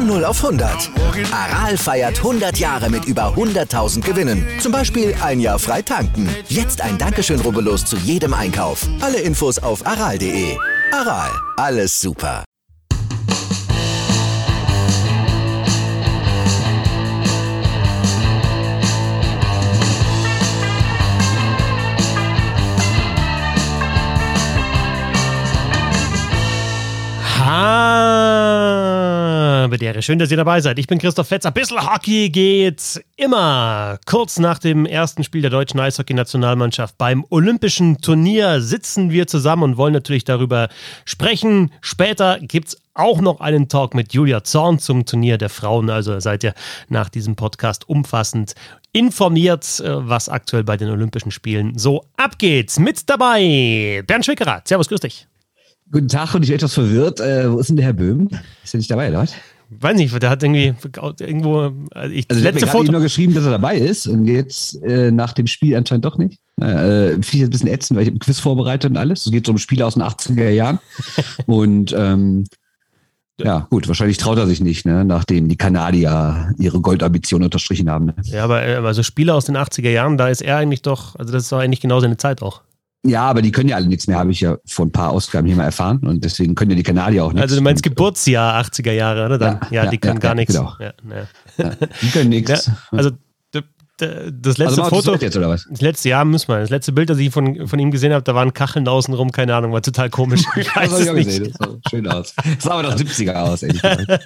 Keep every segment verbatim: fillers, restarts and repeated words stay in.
Von null auf hundert. Aral feiert hundert Jahre mit über hunderttausend Gewinnen. Zum Beispiel ein Jahr frei tanken. Jetzt ein Dankeschön, rubbellos zu jedem Einkauf. Alle Infos auf aral punkt de. Aral, alles super. Habedere. Schön, dass ihr dabei seid. Ich bin Christoph Fetzer. Ein bisschen Hockey geht immer. Kurz nach dem ersten Spiel der deutschen Eishockey-Nationalmannschaft beim Olympischen Turnier sitzen wir zusammen und wollen natürlich darüber sprechen. Später gibt es auch noch einen Talk mit Julia Zorn zum Turnier der Frauen. Also seid ihr nach diesem Podcast umfassend informiert, was aktuell bei den Olympischen Spielen so abgeht. Mit dabei Bernd Schwickerath. Servus, grüß dich. Guten Tag, und ich bin etwas verwirrt. Äh, wo ist denn der Herr Böhm? Ist der nicht dabei, Leute? Weiß nicht, der hat irgendwie irgendwo. Ich, also, letzte ich habe Foto nur geschrieben, dass er dabei ist, und jetzt äh, nach dem Spiel anscheinend doch nicht. Äh, Finde ich jetzt ein bisschen ätzend, weil ich habe ein Quiz vorbereitet und alles. Es geht so um Spiele aus den achtziger Jahren. und ähm, ja, gut, wahrscheinlich traut er sich nicht, ne, nachdem die Kanadier ihre Goldambition unterstrichen haben. Ne? Ja, aber also Spiele aus den achtziger Jahren, da ist er eigentlich doch, also das ist doch eigentlich genau seine Zeit auch. Ja, aber die können ja alle nichts mehr, habe ich ja vor ein paar Ausgaben hier mal erfahren, und deswegen können ja die Kanadier auch nichts. Also du meinst und, Geburtsjahr achtziger Jahre, oder? Dann, ja, ja, ja, die können ja, gar ja, nichts. Genau. Ja, ja. Ja, die können nichts. Ja, also das letzte also Foto, das jetzt, oder was? Das letzte Jahr müssen wir. Das letzte Bild, das ich von, von ihm gesehen habe, da waren Kacheln außenrum, keine Ahnung, war total komisch. Ich weiß das es hab ich auch nicht. gesehen, das sah schön aus. Das sah aber nach siebziger aus, ehrlich gesagt.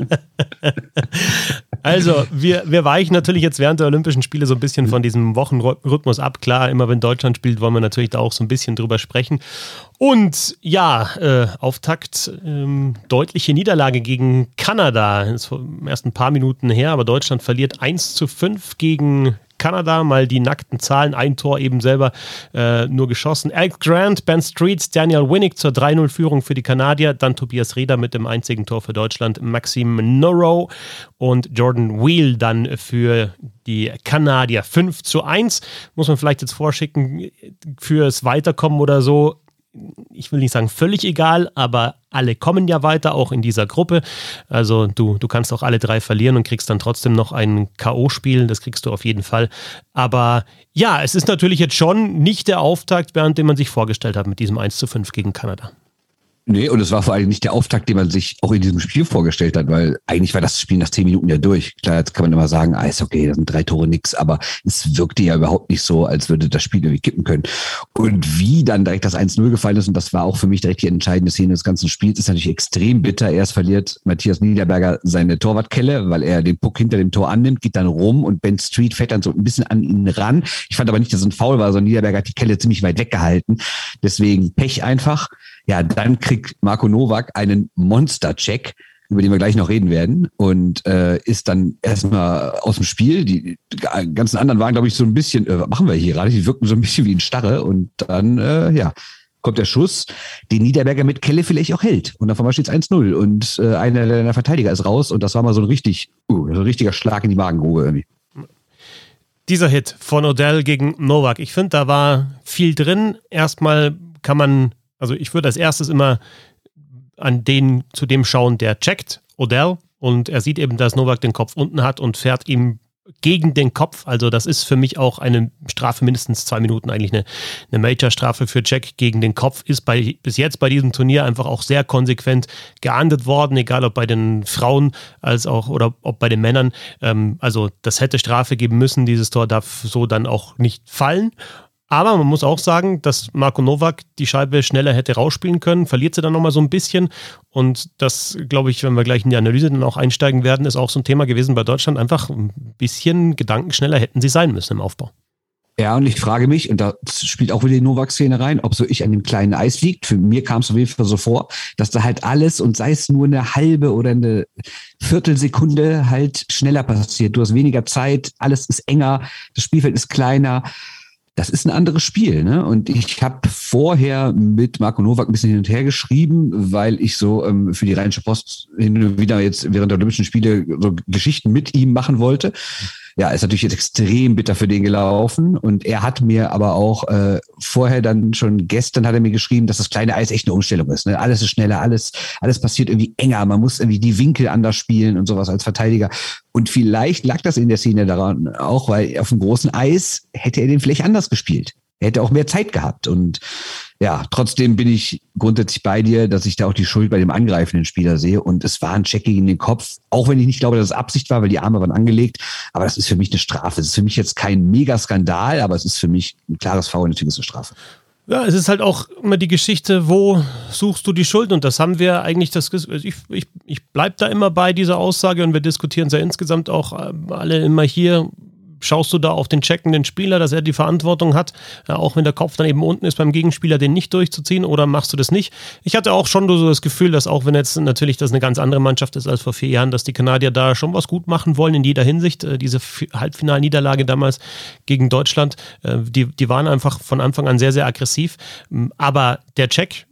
Also, wir, wir weichen natürlich jetzt während der Olympischen Spiele so ein bisschen von diesem Wochenrhythmus ab. Klar, immer wenn Deutschland spielt, wollen wir natürlich da auch so ein bisschen drüber sprechen. Und ja, äh, Auftakt, ähm, deutliche Niederlage gegen Kanada. Das ist erst ein paar Minuten her, aber Deutschland verliert eins zu fünf gegen Kanada, mal die nackten Zahlen, ein Tor eben selber äh, nur geschossen. Alex Grant, Ben Streets, Daniel Winnick zur drei null Führung für die Kanadier, dann Tobias Reda mit dem einzigen Tor für Deutschland, Maxim Norrow und Jordan Wheel dann für die Kanadier. fünf zu eins, muss man vielleicht jetzt vorschicken, fürs Weiterkommen oder so. Ich will nicht sagen völlig egal, aber alle kommen ja weiter, auch in dieser Gruppe. Also du, du kannst auch alle drei verlieren und kriegst dann trotzdem noch ein K O-Spiel. Das kriegst du auf jeden Fall. Aber ja, es ist natürlich jetzt schon nicht der Auftakt, während den man sich vorgestellt hat mit diesem eins zu fünf gegen Kanada. Nee, und es war vor allem nicht der Auftakt, den man sich auch in diesem Spiel vorgestellt hat, weil eigentlich war das Spiel nach zehn Minuten ja durch. Klar, jetzt kann man immer sagen, ah, ist okay, das sind drei Tore nix, aber es wirkte ja überhaupt nicht so, als würde das Spiel irgendwie kippen können. Und wie dann direkt das eins null gefallen ist, und das war auch für mich direkt die entscheidende Szene des ganzen Spiels, ist natürlich extrem bitter. Erst verliert Matthias Niederberger seine Torwartkelle, weil er den Puck hinter dem Tor annimmt, geht dann rum, und Ben Street fährt dann so ein bisschen an ihn ran. Ich fand aber nicht, dass es ein Foul war, sondern Niederberger hat die Kelle ziemlich weit weggehalten. Deswegen Pech einfach. Ja, dann kriegt Marco Nowak einen Monster-Check, über den wir gleich noch reden werden, und äh, ist dann erstmal aus dem Spiel. Die ganzen anderen waren, glaube ich, so ein bisschen, äh, was machen wir hier gerade? Die wirkten so ein bisschen wie in Starre, und dann, äh, ja, kommt der Schuss, den Niederberger mit Kelle vielleicht auch hält. Und auf einmal steht es eins null, und äh, einer der Verteidiger ist raus, und das war mal so ein richtig, uh, so ein richtiger Schlag in die Magengrube irgendwie. Dieser Hit von Odell gegen Nowak, ich finde, da war viel drin. Erstmal kann man, also ich würde als erstes immer an den, zu dem schauen, der checkt, Odell, und er sieht eben, dass Nowak den Kopf unten hat und fährt ihm gegen den Kopf. Also das ist für mich auch eine Strafe, mindestens zwei Minuten eigentlich eine, eine Major-Strafe für Check gegen den Kopf, ist bei, bis jetzt bei diesem Turnier einfach auch sehr konsequent geahndet worden, egal ob bei den Frauen als auch oder ob bei den Männern. Ähm, also das hätte Strafe geben müssen, dieses Tor darf so dann auch nicht fallen. Aber man muss auch sagen, dass Marco Nowak die Scheibe schneller hätte rausspielen können, verliert sie dann nochmal so ein bisschen. Und das, glaube ich, wenn wir gleich in die Analyse dann auch einsteigen werden, ist auch so ein Thema gewesen bei Deutschland. Einfach ein bisschen gedankenschneller hätten sie sein müssen im Aufbau. Ja, und ich frage mich, und da spielt auch wieder die Nowak-Szene rein, ob so ich an dem kleinen Eis liegt. Für mir kam es auf jeden Fall so vor, dass da halt alles, und sei es nur eine halbe oder eine Viertelsekunde, halt schneller passiert. Du hast weniger Zeit, alles ist enger, das Spielfeld ist kleiner. Das ist ein anderes Spiel, ne? Und ich habe vorher mit Marco Nowak ein bisschen hin und her geschrieben, weil ich so ähm, für die Rheinische Post hin und wieder jetzt während der Olympischen Spiele so Geschichten mit ihm machen wollte. ja, ist natürlich jetzt extrem bitter für den gelaufen. Und er hat mir aber auch äh, vorher dann schon gestern hat er mir geschrieben, dass das kleine Eis echt eine Umstellung ist. Ne? Alles ist schneller, alles, alles passiert irgendwie enger. Man muss irgendwie die Winkel anders spielen und sowas als Verteidiger. Und vielleicht lag das in der Szene daran auch, weil auf dem großen Eis hätte er den vielleicht anders gespielt. Er hätte auch mehr Zeit gehabt. Und ja, trotzdem bin ich grundsätzlich bei dir, dass ich da auch die Schuld bei dem angreifenden Spieler sehe. Und es war ein Check gegen den Kopf, auch wenn ich nicht glaube, dass es Absicht war, weil die Arme waren angelegt. Aber das ist für mich eine Strafe. Es ist für mich jetzt kein Mega-Skandal, aber es ist für mich ein klares Foul und natürlich ist es eine Strafe. Ja, es ist halt auch immer die Geschichte, wo suchst du die Schuld? Und das haben wir eigentlich, das ich, ich, ich bleibe da immer bei dieser Aussage und wir diskutieren es ja insgesamt auch alle immer hier. Schaust du da auf den checkenden Spieler, dass er die Verantwortung hat, ja, auch wenn der Kopf dann eben unten ist beim Gegenspieler, den nicht durchzuziehen, oder machst du das nicht? Ich hatte auch schon so das Gefühl, dass auch wenn jetzt natürlich das eine ganz andere Mannschaft ist als vor vier Jahren, dass die Kanadier da schon was gut machen wollen in jeder Hinsicht. Diese Halbfinalniederlage damals gegen Deutschland, die, die waren einfach von Anfang an sehr, sehr aggressiv. Aber der Check,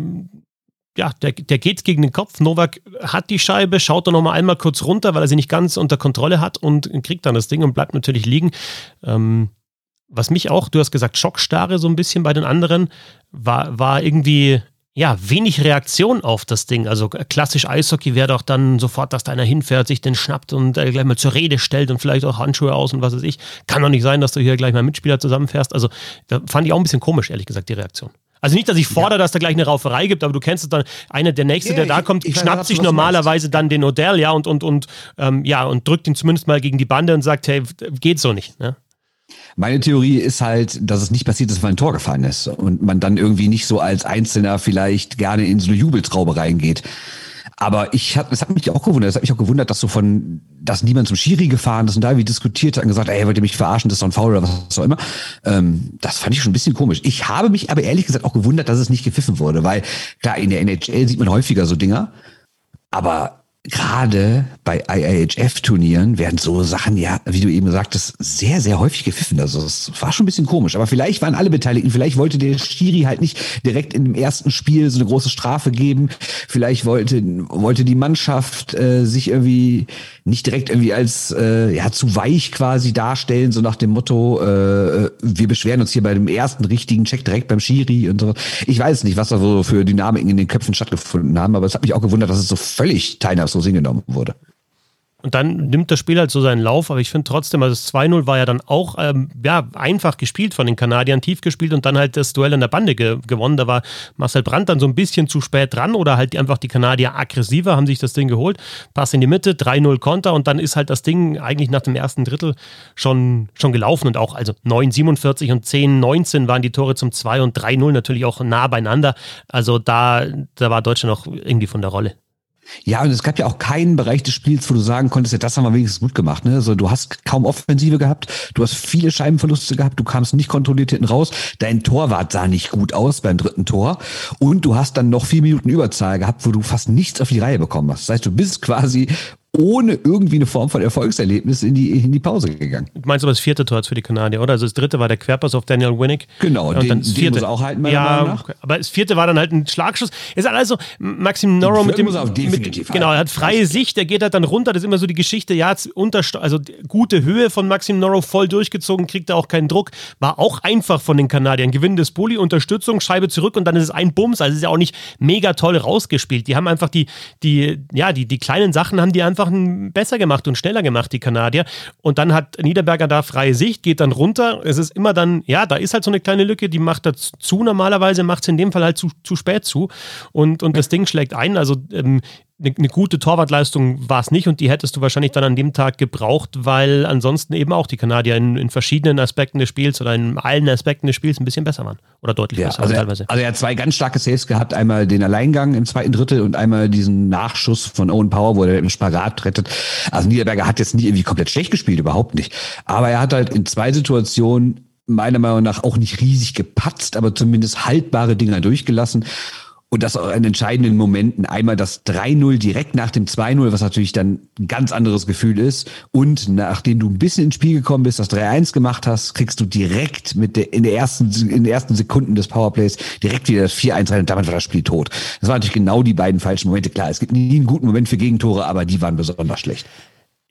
ja, der, der geht gegen den Kopf. Novak hat die Scheibe, schaut dann nochmal einmal kurz runter, weil er sie nicht ganz unter Kontrolle hat und kriegt dann das Ding und bleibt natürlich liegen. Ähm, was mich auch, du hast gesagt, Schockstarre so ein bisschen bei den anderen, war, war irgendwie, ja, wenig Reaktion auf das Ding. Also klassisch Eishockey wäre doch dann sofort, dass da einer hinfährt, sich den schnappt und äh, gleich mal zur Rede stellt und vielleicht auch Handschuhe aus und was weiß ich. Kann doch nicht sein, dass du hier gleich mal Mitspieler zusammenfährst. Also da fand ich auch ein bisschen komisch, ehrlich gesagt, die Reaktion. Also nicht, dass ich fordere, ja. dass da gleich eine Rauferei gibt, aber du kennst es dann, einer der Nächste, ja, der da kommt, ich, ich schnappt sich normalerweise dann den Odell, ja, und, und, und, ähm, ja, und drückt ihn zumindest mal gegen die Bande und sagt, hey, geht so nicht, ne? Meine Theorie ist halt, dass es nicht passiert ist, weil ein Tor gefallen ist und man dann irgendwie nicht so als Einzelner vielleicht gerne in so eine Jubeltraube reingeht. Aber ich hab, es hat mich auch gewundert, es hat mich auch gewundert, dass so von, dass niemand zum Schiri gefahren ist und da wie diskutiert hat und gesagt, ey, wollt ihr mich verarschen, das ist doch ein Foul oder was auch immer. Ähm, das fand ich schon ein bisschen komisch. Ich habe mich aber ehrlich gesagt auch gewundert, dass es nicht gepfiffen wurde, weil klar, in der N H L sieht man häufiger so Dinger, aber gerade bei I I H F-Turnieren werden so Sachen, ja, wie du eben sagtest, sehr, sehr häufig gepfiffen. Also es war schon ein bisschen komisch. Aber vielleicht waren alle Beteiligten, vielleicht wollte der Schiri halt nicht direkt in dem ersten Spiel so eine große Strafe geben. Vielleicht wollte wollte die Mannschaft äh, sich irgendwie nicht direkt irgendwie als äh, ja zu weich quasi darstellen, so nach dem Motto, äh, wir beschweren uns hier bei dem ersten richtigen Check direkt beim Schiri und so. Ich weiß nicht, was da so für Dynamiken in den Köpfen stattgefunden haben, aber es hat mich auch gewundert, dass es so völlig teilnahmslos hingenommen wurde. Und dann nimmt das Spiel halt so seinen Lauf, aber ich finde trotzdem, also das zwei null war ja dann auch ähm, ja, einfach gespielt von den Kanadiern, tief gespielt und dann halt das Duell an der Bande ge- gewonnen. Da war Marcel Brandt dann so ein bisschen zu spät dran oder halt die, einfach die Kanadier aggressiver, haben sich das Ding geholt. Pass in die Mitte, drei null Konter und dann ist halt das Ding eigentlich nach dem ersten Drittel schon, schon gelaufen und auch, also neun siebenundvierzig und zehn neunzehn waren die Tore zum zwei und drei null natürlich auch nah beieinander. Also da, da war Deutschland auch irgendwie von der Rolle. Ja, und es gab ja auch keinen Bereich des Spiels, wo du sagen konntest, ja, das haben wir wenigstens gut gemacht. Ne? Also, du hast kaum Offensive gehabt, du hast viele Scheibenverluste gehabt, du kamst nicht kontrolliert hinten raus, dein Torwart sah nicht gut aus beim dritten Tor und du hast dann noch vier Minuten Überzahl gehabt, wo du fast nichts auf die Reihe bekommen hast. Das heißt, du bist quasi ohne irgendwie eine Form von Erfolgserlebnis in die, in die Pause gegangen. Du meinst aber das vierte Tor jetzt für die Kanadier, oder? Also das dritte war der Querpass auf Daniel Winnick. Genau, und den, dann das den vierte, muss er auch halten, meiner ja, Meinung nach. Aber das vierte war dann halt ein Schlagschuss. Ist halt also Maxim Norrow mit dem... Muss er auch definitiv mit, genau, er hat freie Sicht, der geht halt dann runter. Das ist immer so die Geschichte, ja, unter, also gute Höhe von Maxim Norrow, voll durchgezogen, kriegt er auch keinen Druck. War auch einfach von den Kanadiern. Gewinnendes Bulli, Unterstützung, Scheibe zurück und dann ist es ein Bums. Also es ist ja auch nicht mega toll rausgespielt. Die haben einfach die, die, ja, die, die kleinen Sachen haben die einfach besser gemacht und schneller gemacht, die Kanadier. Und dann hat Niederberger da freie Sicht, geht dann runter. Es ist immer dann, ja, da ist halt so eine kleine Lücke, die macht er zu. Normalerweise macht es in dem Fall halt zu, zu spät zu. Und, und das Ding schlägt ein. Also ähm, eine, eine gute Torwartleistung war es nicht und die hättest du wahrscheinlich dann an dem Tag gebraucht, weil ansonsten eben auch die Kanadier in, in verschiedenen Aspekten des Spiels oder in allen Aspekten des Spiels ein bisschen besser waren. Oder deutlich ja, besser also teilweise. Er, also er hat zwei ganz starke Saves gehabt. Einmal den Alleingang im zweiten Drittel und einmal diesen Nachschuss von Owen Power, wo er im Spagat rettet. Also Niederberger hat jetzt nicht irgendwie komplett schlecht gespielt, überhaupt nicht. Aber er hat halt in zwei Situationen meiner Meinung nach auch nicht riesig gepatzt, aber zumindest haltbare Dinger durchgelassen. Und das auch in entscheidenden Momenten. Einmal das drei null direkt nach dem zwei null, was natürlich dann ein ganz anderes Gefühl ist. Und nachdem du ein bisschen ins Spiel gekommen bist, das drei eins gemacht hast, kriegst du direkt mit der, in der ersten, in den ersten Sekunden des Powerplays direkt wieder das vier eins rein und damit war das Spiel tot. Das waren natürlich genau die beiden falschen Momente. Klar, es gibt nie einen guten Moment für Gegentore, aber die waren besonders schlecht.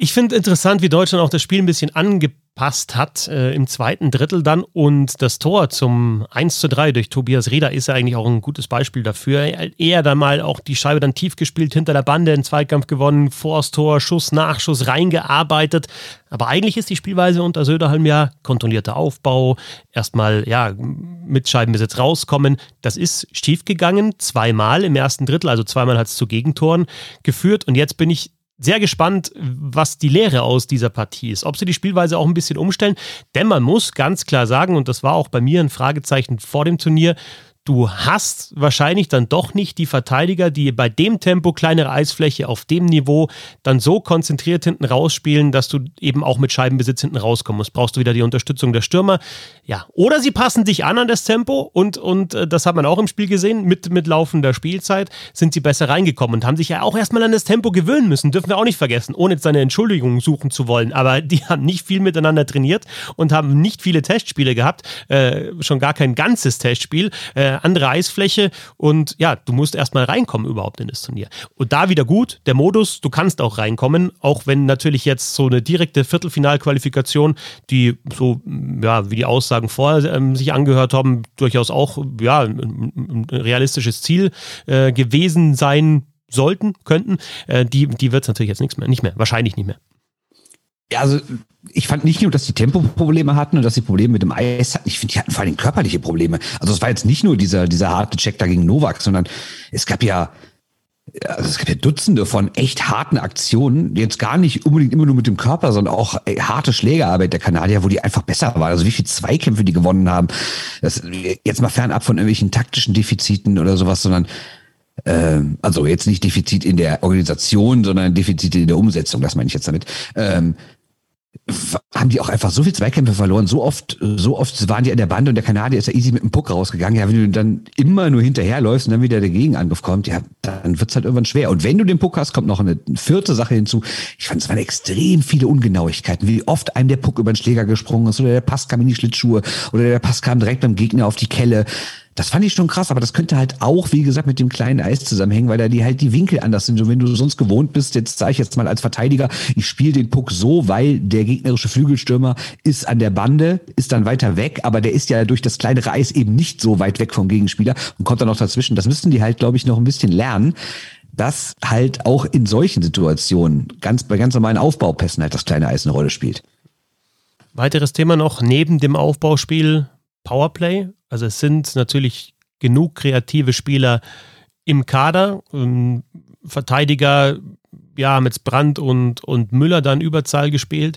Ich finde interessant, wie Deutschland auch das Spiel ein bisschen angepasst hat äh, im zweiten Drittel dann, und das Tor zum eins zu drei durch Tobias Rieder ist ja eigentlich auch ein gutes Beispiel dafür. Er dann mal auch die Scheibe dann tief gespielt, hinter der Bande, einen Zweikampf gewonnen, vors Tor, Schuss, Nachschuss, reingearbeitet. Aber eigentlich ist die Spielweise unter Söderholm ja kontrollierter Aufbau, erstmal ja mit Scheibenbesitz rauskommen. Das ist schief gegangen, zweimal im ersten Drittel, also zweimal hat es zu Gegentoren geführt, und jetzt bin ich sehr gespannt, was die Lehre aus dieser Partie ist. Ob sie die Spielweise auch ein bisschen umstellen. Denn man muss ganz klar sagen, und das war auch bei mir ein Fragezeichen vor dem Turnier, du hast wahrscheinlich dann doch nicht die Verteidiger, die bei dem Tempo, kleinere Eisfläche, auf dem Niveau dann so konzentriert hinten rausspielen, dass du eben auch mit Scheibenbesitz hinten rauskommen musst. Brauchst du wieder die Unterstützung der Stürmer. Ja, oder sie passen dich an an das Tempo und, und äh, das hat man auch im Spiel gesehen, mit, mit laufender Spielzeit sind sie besser reingekommen und haben sich ja auch erstmal an das Tempo gewöhnen müssen, dürfen wir auch nicht vergessen, ohne jetzt seine Entschuldigung suchen zu wollen, aber die haben nicht viel miteinander trainiert und haben nicht viele Testspiele gehabt, äh, schon gar kein ganzes Testspiel, äh, andere Eisfläche, und ja, du musst erstmal reinkommen überhaupt in das Turnier. Und da wieder gut, der Modus, du kannst auch reinkommen, auch wenn natürlich jetzt so eine direkte Viertelfinalqualifikation, die so, ja, wie die Aussagen vorher ähm, sich angehört haben, durchaus auch, ja, ein, ein realistisches Ziel äh, gewesen sein sollten, könnten, äh, die, die wird es natürlich jetzt nichts mehr, nicht mehr, wahrscheinlich nicht mehr. Ja, also ich fand nicht nur, dass die Tempoprobleme hatten und dass sie Probleme mit dem Eis hatten. Ich finde, die hatten vor allem körperliche Probleme. Also es war jetzt nicht nur dieser dieser harte Check da gegen Novak, sondern es gab ja also es gab ja Dutzende von echt harten Aktionen, jetzt gar nicht unbedingt immer nur mit dem Körper, sondern auch ey, harte Schlägerarbeit der Kanadier, wo die einfach besser waren. Also wie viele Zweikämpfe die gewonnen haben. Das, jetzt mal fernab von irgendwelchen taktischen Defiziten oder sowas, sondern ähm, also jetzt nicht Defizit in der Organisation, sondern Defizite in der Umsetzung, das meine ich jetzt damit. Ähm, haben die auch einfach so viel Zweikämpfe verloren, so oft, so oft waren die an der Bande und der Kanadier ist ja easy mit dem Puck rausgegangen. Ja, wenn du dann immer nur hinterherläufst und dann wieder der Gegenangriff kommt, ja, dann wird's halt irgendwann schwer. Und wenn du den Puck hast, kommt noch eine vierte Sache hinzu. Ich fand, es waren extrem viele Ungenauigkeiten, wie oft einem der Puck über den Schläger gesprungen ist oder der Pass kam in die Schlittschuhe oder der Pass kam direkt beim Gegner auf die Kelle. Das fand ich schon krass, aber das könnte halt auch, wie gesagt, mit dem kleinen Eis zusammenhängen, weil da die halt die Winkel anders sind. Und wenn du sonst gewohnt bist, jetzt sage ich jetzt mal als Verteidiger, ich spiele den Puck so, weil der gegnerische Flügelstürmer ist an der Bande, ist dann weiter weg, aber der ist ja durch das kleinere Eis eben nicht so weit weg vom Gegenspieler und kommt dann noch dazwischen. Das müssten die halt, glaube ich, noch ein bisschen lernen, dass halt auch in solchen Situationen, ganz bei ganz normalen Aufbaupässen halt das kleine Eis eine Rolle spielt. Weiteres Thema noch, neben dem Aufbauspiel Powerplay. Also es sind natürlich genug kreative Spieler im Kader. Ähm, Verteidiger, ja, haben jetzt Brandt und, und Müller dann Überzahl gespielt.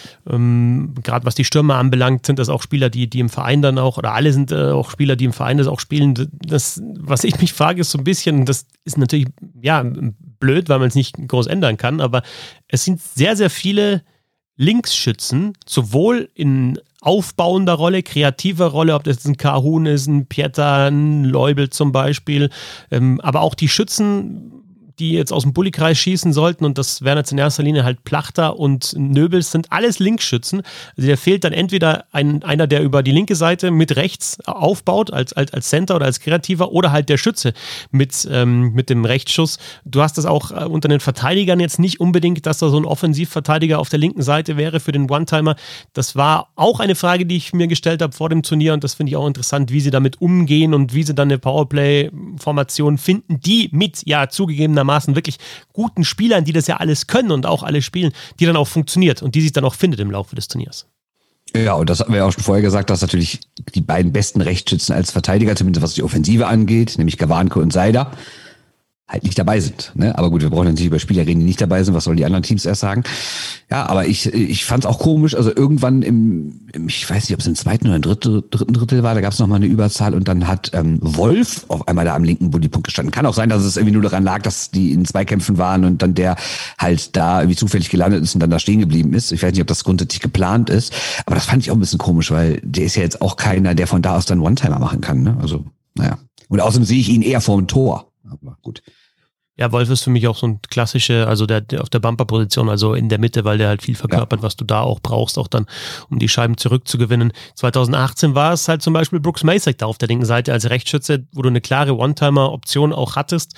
Ähm, Gerade was die Stürmer anbelangt, sind das auch Spieler, die, die im Verein dann auch, oder alle sind äh, auch Spieler, die im Verein das auch spielen. Das, was ich mich frage, ist so ein bisschen, das ist natürlich, ja, blöd, weil man es nicht groß ändern kann, aber es sind sehr, sehr viele Linksschützen, sowohl in aufbauender Rolle, kreativer Rolle, ob das jetzt ein Kahun ist, ein Pieter, ein Leubel zum Beispiel, ähm, aber auch die Schützen, die jetzt aus dem Bulli-Kreis schießen sollten, und das wären jetzt in erster Linie halt Plachter und Nöbels, sind alles Linksschützen. Also da fehlt dann entweder ein, einer, der über die linke Seite mit rechts aufbaut, als, als, als Center oder als Kreativer, oder halt der Schütze mit, ähm, mit dem Rechtsschuss. Du hast das auch äh, unter den Verteidigern jetzt nicht unbedingt, dass da so ein Offensivverteidiger auf der linken Seite wäre für den One-Timer. Das war auch eine Frage, die ich mir gestellt habe vor dem Turnier, und das finde ich auch interessant, wie sie damit umgehen und wie sie dann eine Powerplay-Formation finden, die mit, ja, zugegebenermaßen wirklich guten Spielern, die das ja alles können und auch alle spielen, die dann auch funktioniert und die sich dann auch findet im Laufe des Turniers. Ja, und das hatten wir ja auch schon vorher gesagt, dass natürlich die beiden besten Rechtsschützen als Verteidiger, zumindest was die Offensive angeht, nämlich Gawanke und Seider, halt nicht dabei sind. Ne? Aber gut, wir brauchen natürlich über Spieler reden, die nicht dabei sind. Was sollen die anderen Teams erst sagen? Ja, aber ich ich fand es auch komisch. Also irgendwann im, im, ich weiß nicht, ob es im zweiten oder im dritten, dritten Drittel war, da gab es nochmal eine Überzahl und dann hat ähm, Wolf auf einmal da am linken Bulli-Punkt gestanden. Kann auch sein, dass es irgendwie nur daran lag, dass die in Zweikämpfen waren und dann der halt da irgendwie zufällig gelandet ist und dann da stehen geblieben ist. Ich weiß nicht, ob das grundsätzlich geplant ist, aber das fand ich auch ein bisschen komisch, weil der ist ja jetzt auch keiner, der von da aus dann One-Timer machen kann. Ne? Also, naja. Und außerdem sehe ich ihn eher vor dem Tor. Aber gut. Ja, Wolf ist für mich auch so ein klassische, also der, der auf der Bumper-Position, also in der Mitte, weil der halt viel verkörpert, ja, was du da auch brauchst, auch dann, um die Scheiben zurückzugewinnen. zwanzig achtzehn war es halt zum Beispiel Brooks Macek da auf der linken Seite als Rechtsschütze, wo du eine klare One-Timer-Option auch hattest.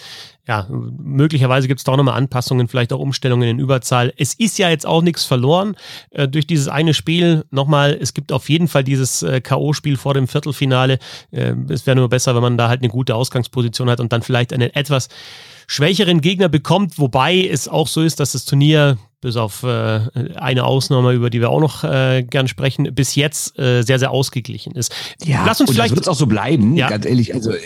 ja, möglicherweise gibt es da auch nochmal Anpassungen, vielleicht auch Umstellungen in Überzahl. Es ist ja jetzt auch nichts verloren äh, durch dieses eine Spiel. Nochmal, es gibt auf jeden Fall dieses äh, K O-Spiel vor dem Viertelfinale. Äh, es wäre nur besser, wenn man da halt eine gute Ausgangsposition hat und dann vielleicht einen etwas schwächeren Gegner bekommt, wobei es auch so ist, dass das Turnier, bis auf äh, eine Ausnahme, über die wir auch noch äh, gern sprechen, bis jetzt äh, sehr, sehr ausgeglichen ist. Ja, Lass uns und vielleicht, das wird auch so bleiben, ja. ganz ehrlich. Also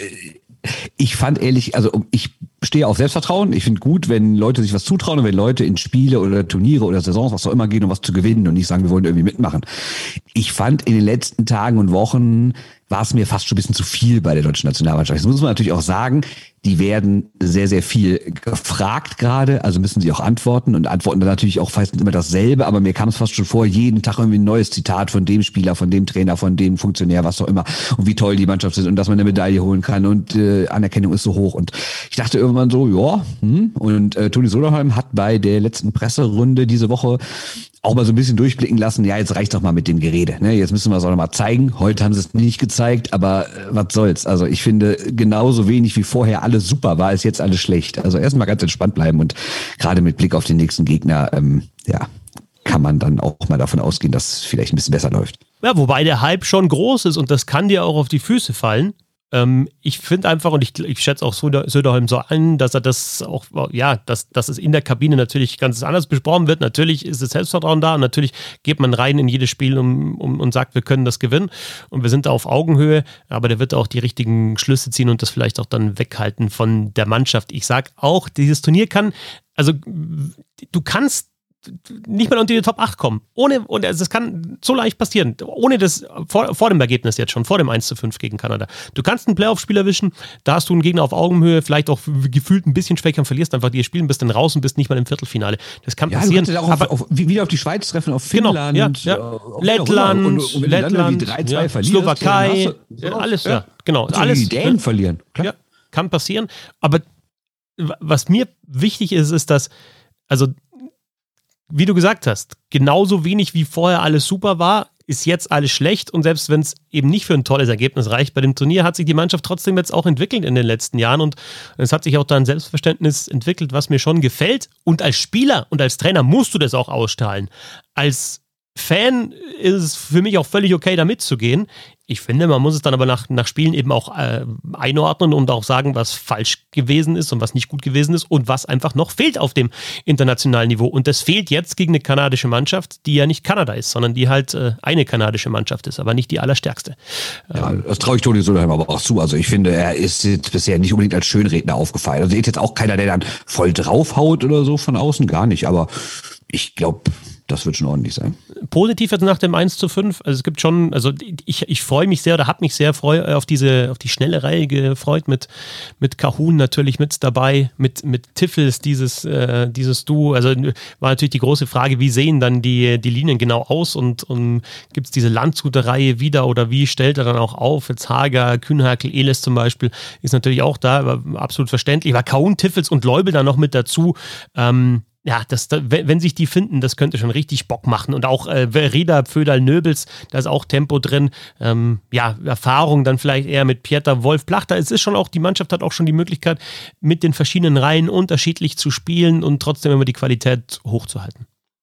ich fand ehrlich, also ich stehe auf Selbstvertrauen. Ich finde gut, wenn Leute sich was zutrauen und wenn Leute in Spiele oder Turniere oder Saisons, was auch immer gehen, um was zu gewinnen und nicht sagen, wir wollen irgendwie mitmachen. Ich fand in den letzten Tagen und Wochen war es mir fast schon ein bisschen zu viel bei der deutschen Nationalmannschaft. Das muss man natürlich auch sagen, die werden sehr, sehr viel gefragt gerade, also müssen sie auch antworten und antworten dann natürlich auch fast immer dasselbe, aber mir kam es fast schon vor, jeden Tag irgendwie ein neues Zitat von dem Spieler, von dem Trainer, von dem Funktionär, was auch immer und wie toll die Mannschaft ist und dass man eine Medaille holen kann und äh, Anerkennung ist so hoch und ich dachte irgendwann so, ja, hm. und äh, Toni Söderholm hat bei der letzten Presserunde diese Woche auch mal so ein bisschen durchblicken lassen, ja, jetzt reicht doch mal mit dem Gerede, ne? Jetzt müssen wir es auch noch mal zeigen. Heute haben sie es nicht gezeigt, aber äh, was soll's? Also ich finde, genauso wenig wie vorher alles super war, ist jetzt alles schlecht. Also erstmal ganz entspannt bleiben und gerade mit Blick auf den nächsten Gegner, ähm, ja, kann man dann auch mal davon ausgehen, dass es vielleicht ein bisschen besser läuft. Ja, wobei der Hype schon groß ist und das kann dir auch auf die Füße fallen. Ähm, ich finde einfach, und ich, ich schätze auch Söderholm so an, dass er das auch, ja, dass, dass es in der Kabine natürlich ganz anders besprochen wird. Natürlich ist das Selbstvertrauen da und natürlich geht man rein in jedes Spiel um, um, und sagt, wir können das gewinnen und wir sind da auf Augenhöhe, aber der wird auch die richtigen Schlüsse ziehen und das vielleicht auch dann weghalten von der Mannschaft. Ich sag auch, dieses Turnier kann, also du kannst nicht mal unter die Top acht kommen. Ohne, und das kann so leicht passieren. Ohne das, vor, vor dem Ergebnis jetzt schon, vor dem eins zu fünf gegen Kanada. Du kannst einen Playoff-Spiel erwischen, da hast du einen Gegner auf Augenhöhe, vielleicht auch gefühlt ein bisschen schwächer und verlierst einfach die Spielen, bist dann raus und bist nicht mal im Viertelfinale. Das kann ja, passieren. Du kannst ja auch aber, auf, auf, wieder auf die Schweiz treffen, auf Finnland. Genau, ja, ja. Auf Lettland, und, und wenn Lettland, du dann drei zwei ja, verlierst, Slowakei, du, alles, ja, ja. genau. Also alles, die Dänen ja, verlieren. Klar. Ja, kann passieren. Aber was mir wichtig ist, ist, dass, also wie du gesagt hast, genauso wenig wie vorher alles super war, ist jetzt alles schlecht und selbst wenn es eben nicht für ein tolles Ergebnis reicht bei dem Turnier, hat sich die Mannschaft trotzdem jetzt auch entwickelt in den letzten Jahren und es hat sich auch da ein Selbstverständnis entwickelt, was mir schon gefällt und als Spieler und als Trainer musst du das auch ausstrahlen. Als Fan ist es für mich auch völlig okay, da mitzugehen. Ich finde, man muss es dann aber nach, nach Spielen eben auch äh, einordnen und auch sagen, was falsch gewesen ist und was nicht gut gewesen ist und was einfach noch fehlt auf dem internationalen Niveau. Und das fehlt jetzt gegen eine kanadische Mannschaft, die ja nicht Kanada ist, sondern die halt äh, eine kanadische Mannschaft ist, aber nicht die allerstärkste. Ja, das traue ich Toni Söderholm aber auch zu. Also ich finde, er ist jetzt bisher nicht unbedingt als Schönredner aufgefallen. Also er ist jetzt auch keiner, der dann voll draufhaut oder so von außen, gar nicht. Aber ich glaube, das wird schon ordentlich sein. Positiv jetzt nach dem eins zu fünf, also es gibt schon, also ich, ich freue mich sehr oder habe mich sehr freu, auf diese, auf die schnelle Reihe gefreut mit, mit Kahun natürlich mit dabei, mit, mit Tiffels, dieses, äh, dieses Duo, also war natürlich die große Frage, wie sehen dann die, die Linien genau aus und, und gibt es diese Landshuter Reihe wieder oder wie stellt er dann auch auf, jetzt Hager, Kühnhackl, Ehlers zum Beispiel, ist natürlich auch da, aber absolut verständlich, war Kahun, Tiffels und Leubel dann noch mit dazu, ähm, ja, das, wenn sich die finden, das könnte schon richtig Bock machen. Und auch äh, Rieder, Pföderl, Nöbels, da ist auch Tempo drin. Ähm, ja, Erfahrung dann vielleicht eher mit Pieter, Wolf, Plachter. Es ist schon auch, die Mannschaft hat auch schon die Möglichkeit, mit den verschiedenen Reihen unterschiedlich zu spielen und trotzdem immer die Qualität hochzuhalten.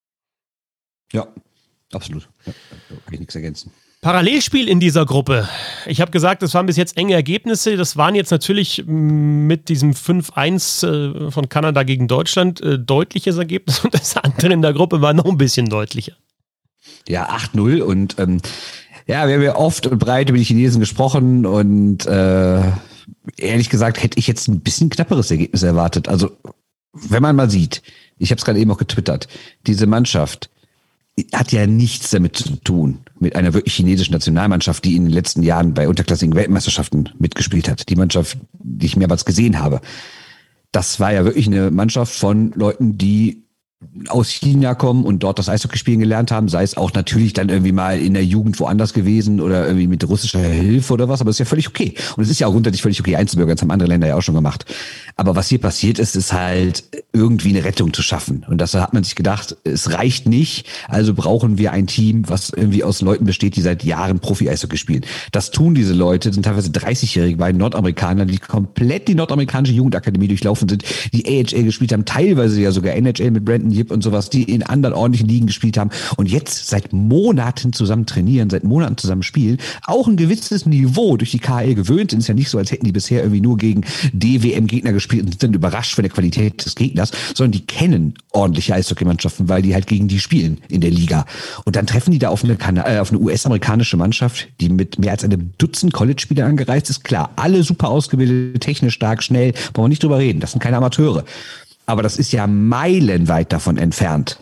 Ja, absolut. Ja, da kann ich nichts ergänzen. Parallelspiel in dieser Gruppe. Ich habe gesagt, das waren bis jetzt enge Ergebnisse. Das waren jetzt natürlich mit diesem fünf eins von Kanada gegen Deutschland äh, deutliches Ergebnis und das andere in der Gruppe war noch ein bisschen deutlicher. Ja, acht null und ähm, ja, wir haben ja oft und breit über die Chinesen gesprochen und äh, ehrlich gesagt hätte ich jetzt ein bisschen knapperes Ergebnis erwartet. Also wenn man mal sieht, ich habe es gerade eben auch getwittert, diese Mannschaft hat ja nichts damit zu tun, mit einer wirklich chinesischen Nationalmannschaft, die in den letzten Jahren bei unterklassigen Weltmeisterschaften mitgespielt hat. Die Mannschaft, die ich mehrmals gesehen habe. Das war ja wirklich eine Mannschaft von Leuten, die aus China kommen und dort das Eishockey spielen gelernt haben, sei es auch natürlich dann irgendwie mal in der Jugend woanders gewesen oder irgendwie mit russischer Hilfe oder was, aber das ist ja völlig okay. Und es ist ja auch grundsätzlich völlig okay einzubürgern, das haben andere Länder ja auch schon gemacht. Aber was hier passiert ist, ist halt irgendwie eine Rettung zu schaffen. Und da hat man sich gedacht, es reicht nicht, also brauchen wir ein Team, was irgendwie aus Leuten besteht, die seit Jahren Profi-Eishockey spielen. Das tun diese Leute, sind teilweise dreißigjährige beiden Nordamerikaner, die komplett die nordamerikanische Jugendakademie durchlaufen sind, die A H L gespielt haben, teilweise ja sogar N H L mit Brandon Yip und sowas, die in anderen ordentlichen Ligen gespielt haben und jetzt seit Monaten zusammen trainieren, seit Monaten zusammen spielen, auch ein gewisses Niveau durch die K H L gewöhnt sind. Es ist ja nicht so, als hätten die bisher irgendwie nur gegen D W M-Gegner gespielt und sind überrascht von der Qualität des Gegners, sondern die kennen ordentliche Eishockeymannschaften, weil die halt gegen die spielen in der Liga. Und dann treffen die da auf eine, Kana- äh, auf eine U S-amerikanische Mannschaft, die mit mehr als einem Dutzend College-Spieler angereist ist. Klar, alle super ausgebildet, technisch stark, schnell, brauchen wir nicht drüber reden. Das sind keine Amateure. Aber das ist ja meilenweit davon entfernt,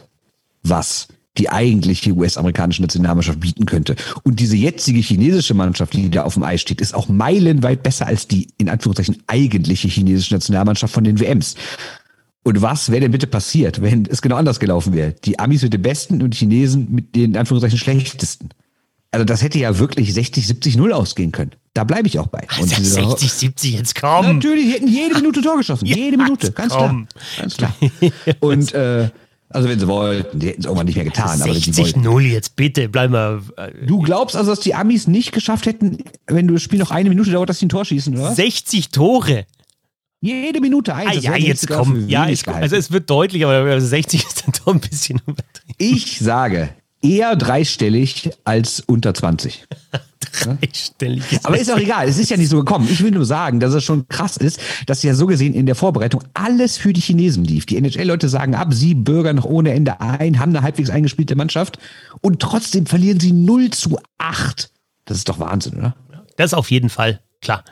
was die eigentliche U S-amerikanische Nationalmannschaft bieten könnte. Und diese jetzige chinesische Mannschaft, die da auf dem Eis steht, ist auch meilenweit besser als die, in Anführungszeichen, eigentliche chinesische Nationalmannschaft von den W Ms. Und was wäre denn bitte passiert, wenn es genau anders gelaufen wäre? Die Amis mit den Besten und die Chinesen mit den, in Anführungszeichen, Schlechtesten. Also das hätte ja wirklich sechzig, siebzig null ausgehen können. Da bleibe ich auch bei. Und sechzig, siebzig, jetzt komm. Natürlich, die hätten jede Minute Tor geschossen. Ja, jede Minute, ganz komm. klar. Ganz klar. Und äh, also wenn sie wollten, die hätten es irgendwann nicht mehr getan. sechzig null jetzt bitte, bleib mal. Äh, du glaubst also, dass die Amis nicht geschafft hätten, wenn du das Spiel noch eine Minute dauert, dass sie ein Tor schießen, oder? sechzig Tore. Jede Minute eins. Ah, ja, jetzt komm. Ja, ich, also es wird deutlich, aber sechzig ist dann doch ein bisschen übertrieben. Ich sage, eher dreistellig als unter zwanzig. Dreistellig. Aber ist auch egal, es ist ja nicht so gekommen. Ich will nur sagen, dass es schon krass ist, dass ja so gesehen in der Vorbereitung alles für die Chinesen lief. Die N H L-Leute sagen ab, sie bürgern noch ohne Ende ein, haben eine halbwegs eingespielte Mannschaft und trotzdem verlieren sie null zu acht. Das ist doch Wahnsinn, oder? Das auf jeden Fall, klar.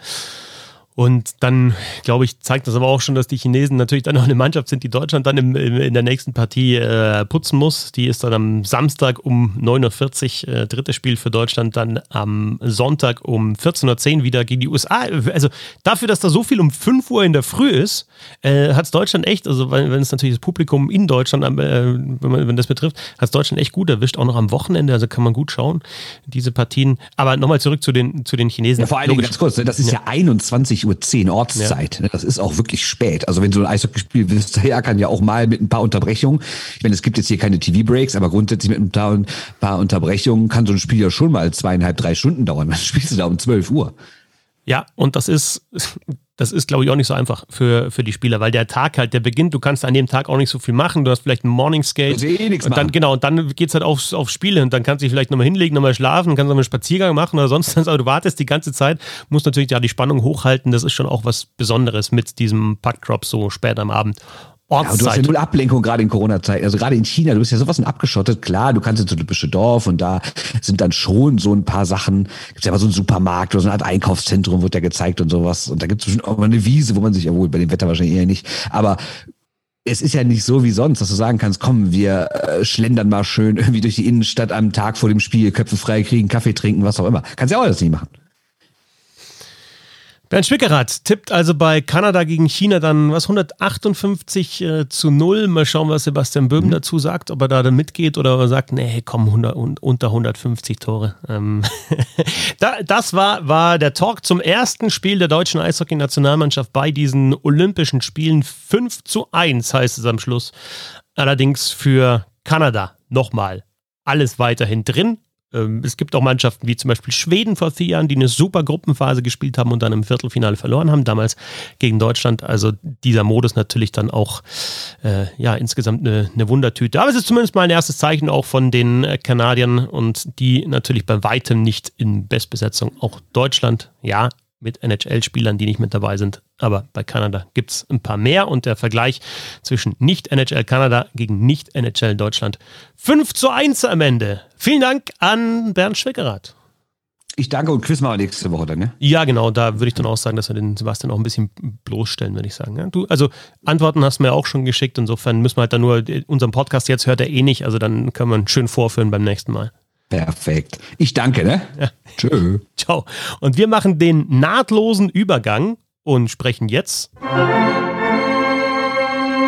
Und dann, glaube ich, zeigt das aber auch schon, dass die Chinesen natürlich dann noch eine Mannschaft sind, die Deutschland dann im, im, in der nächsten Partie äh, putzen muss. Die ist dann am Samstag um neun Uhr vierzig, äh, drittes Spiel für Deutschland, dann am Sonntag um vierzehn Uhr zehn wieder gegen die U S A. Also dafür, dass da so viel um fünf Uhr in der Früh ist, äh, hat es Deutschland echt, also wenn, wenn es natürlich das Publikum in Deutschland, äh, wenn, man, wenn das betrifft, hat es Deutschland echt gut erwischt, auch noch am Wochenende, also kann man gut schauen, diese Partien. Aber nochmal zurück zu den, zu den Chinesen. Ja, vor allen Dingen ganz kurz, das ist ja, ja einundzwanzig Uhr zehn Ortszeit. Ja. Das ist auch wirklich spät. Also wenn so ein Eishockeyspiel bis daher kann ja auch mal mit ein paar Unterbrechungen, ich meine, es gibt jetzt hier keine T V-Breaks, aber grundsätzlich mit ein paar, ein paar Unterbrechungen kann so ein Spiel ja schon mal zweieinhalb, drei Stunden dauern. Dann spielst du da um zwölf Uhr. Ja, und das ist, das ist, glaube ich, auch nicht so einfach für, für die Spieler, weil der Tag halt, der beginnt, du kannst an dem Tag auch nicht so viel machen, du hast vielleicht einen Morning Skate. Eh nichts und dann, machen. genau, und dann geht's halt aufs, aufs Spiele und dann kannst du dich vielleicht nochmal hinlegen, nochmal schlafen, kannst nochmal einen Spaziergang machen oder sonst was, aber du wartest die ganze Zeit, musst natürlich ja die Spannung hochhalten, das ist schon auch was Besonderes mit diesem Puck-Drop so spät am Abend. Ja, und du hast ja null Ablenkung gerade in Corona-Zeit. Also gerade in China, du bist ja sowas von abgeschottet. Klar, du kannst ins typische Dorf und da sind dann schon so ein paar Sachen. Gibt's ja mal so einen Supermarkt oder so eine Art Einkaufszentrum, wird ja gezeigt und sowas. Und da gibt's bestimmt auch mal eine Wiese, wo man sich, ja wohl bei dem Wetter wahrscheinlich eher nicht. Aber es ist ja nicht so wie sonst, dass du sagen kannst, komm, wir äh, schlendern mal schön irgendwie durch die Innenstadt am Tag vor dem Spiel, Köpfe frei kriegen, Kaffee trinken, was auch immer. Kannst ja auch das nicht machen. Bernd Schwickerath tippt also bei Kanada gegen China dann was hundertachtundfünfzig äh, zu null. Mal schauen, was Sebastian Böhm mhm. dazu sagt, ob er da dann mitgeht oder ob er sagt, nee, komm, hundert, unter hundertfünfzig Tore. Ähm da, das war, war der Talk zum ersten Spiel der deutschen Eishockey-Nationalmannschaft bei diesen Olympischen Spielen. fünf zu eins heißt es am Schluss. Allerdings für Kanada nochmal alles weiterhin drin. Es gibt auch Mannschaften wie zum Beispiel Schweden vor vier Jahren, die eine super Gruppenphase gespielt haben und dann im Viertelfinale verloren haben, damals gegen Deutschland. Also dieser Modus natürlich dann auch äh, ja insgesamt eine, eine Wundertüte. Aber es ist zumindest mal ein erstes Zeichen auch von den Kanadiern und die natürlich bei weitem nicht in Bestbesetzung. Auch Deutschland, ja, mit N H L-Spielern, die nicht mit dabei sind. Aber bei Kanada gibt es ein paar mehr und der Vergleich zwischen Nicht-N H L Kanada gegen Nicht-N H L Deutschland. fünf zu eins am Ende. Vielen Dank an Bernd Schwickerath. Ich danke und Quiz machen wir nächste Woche dann, ne? Ja, genau. Da würde ich dann auch sagen, dass wir den Sebastian auch ein bisschen bloßstellen, würde ich sagen. Ja, du, also Antworten hast du mir auch schon geschickt. Insofern müssen wir halt dann nur, unseren Podcast jetzt hört er eh nicht. Also dann können wir ihn schön vorführen beim nächsten Mal. Perfekt. Ich danke, ne? Ja. Tschö. Ciao. Und wir machen den nahtlosen Übergang und sprechen jetzt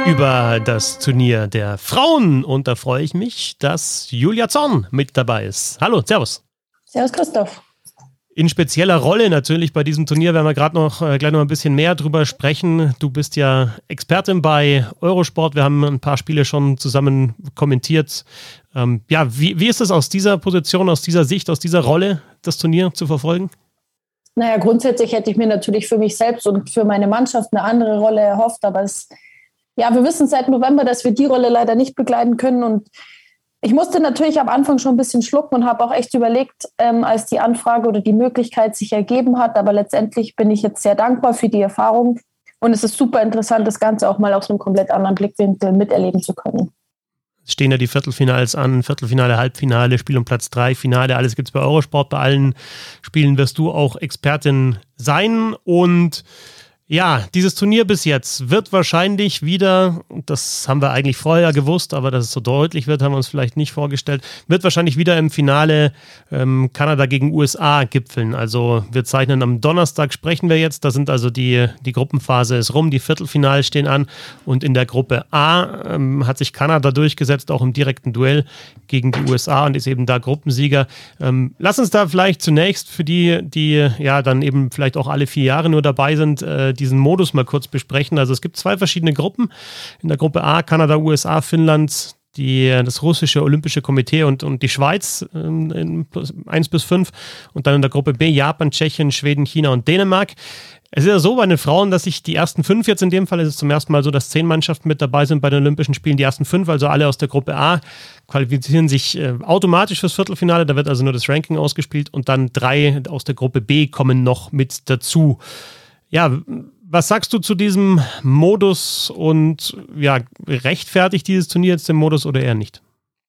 über das Turnier der Frauen. Und da freue ich mich, dass Julia Zorn mit dabei ist. Hallo, servus. Servus, Christoph. In spezieller Rolle natürlich bei diesem Turnier werden wir gerade noch äh, gleich noch ein bisschen mehr drüber sprechen. Du bist ja Expertin bei Eurosport. Wir haben ein paar Spiele schon zusammen kommentiert. Ähm, ja, wie, wie ist es aus dieser Position, aus dieser Sicht, aus dieser Rolle, das Turnier zu verfolgen? Naja, grundsätzlich hätte ich mir natürlich für mich selbst und für meine Mannschaft eine andere Rolle erhofft. Aber es, ja, wir wissen seit November, dass wir die Rolle leider nicht begleiten können. Und ich musste natürlich am Anfang schon ein bisschen schlucken und habe auch echt überlegt, ähm, als die Anfrage oder die Möglichkeit sich ergeben hat. Aber letztendlich bin ich jetzt sehr dankbar für die Erfahrung. Und es ist super interessant, das Ganze auch mal aus einem komplett anderen Blickwinkel miterleben zu können. Es stehen ja die Viertelfinals an, Viertelfinale, Halbfinale, Spiel um Platz drei, Finale, alles gibt es bei Eurosport. Bei allen Spielen wirst du auch Expertin sein. Und ja, dieses Turnier bis jetzt wird wahrscheinlich wieder, das haben wir eigentlich vorher gewusst, aber dass es so deutlich wird, haben wir uns vielleicht nicht vorgestellt, wird wahrscheinlich wieder im Finale ähm, Kanada gegen U S A gipfeln. Also wir zeichnen am Donnerstag, sprechen wir jetzt, da sind also die, die Gruppenphase ist rum, die Viertelfinale stehen an und in der Gruppe A ähm, hat sich Kanada durchgesetzt, auch im direkten Duell gegen die U S A und ist eben da Gruppensieger. Ähm, lass uns da vielleicht zunächst für die, die ja dann eben vielleicht auch alle vier Jahre nur dabei sind, äh, diesen Modus mal kurz besprechen. Also es gibt zwei verschiedene Gruppen. In der Gruppe A, Kanada, U S A, Finnland, die, das russische Olympische Komitee und, und die Schweiz ähm, in eins bis fünf. Und dann in der Gruppe B, Japan, Tschechien, Schweden, China und Dänemark. Es ist ja so bei den Frauen, dass sich die ersten fünf jetzt in dem Fall, ist es zum ersten Mal so, dass zehn Mannschaften mit dabei sind bei den Olympischen Spielen. Die ersten fünf, also alle aus der Gruppe A, qualifizieren sich äh, automatisch fürs Viertelfinale. Da wird also nur das Ranking ausgespielt und dann drei aus der Gruppe B kommen noch mit dazu. Ja, was sagst du zu diesem Modus und ja, rechtfertigt dieses Turnier jetzt den Modus oder eher nicht?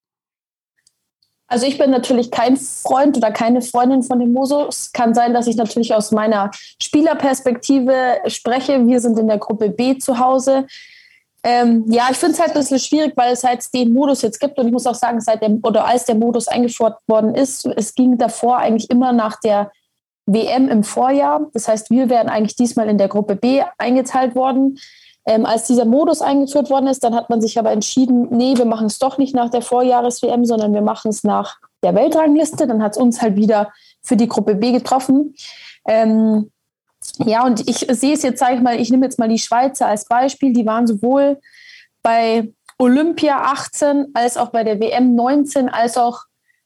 Also ich bin natürlich kein Freund oder keine Freundin von dem Modus. Kann sein, dass ich natürlich aus meiner Spielerperspektive spreche. Wir sind in der Gruppe B zu Hause. Ähm, ja, ich finde es halt ein bisschen schwierig, weil es halt den Modus jetzt gibt. Und ich muss auch sagen, seit dem, oder als der Modus eingeführt worden ist, es ging davor eigentlich immer nach der W M im Vorjahr. Das heißt, wir wären eigentlich diesmal in der Gruppe B eingeteilt worden. Ähm, als dieser Modus eingeführt worden ist, dann hat man sich aber entschieden, nee, wir machen es doch nicht nach der Vorjahres-W M, sondern wir machen es nach der Weltrangliste. Dann hat es uns halt wieder für die Gruppe B getroffen. Ähm, ja, und ich sehe es jetzt, sage ich mal, ich nehme jetzt mal die Schweizer als Beispiel. Die waren sowohl bei Olympia achtzehn als auch bei der W M neunzehn, als auch,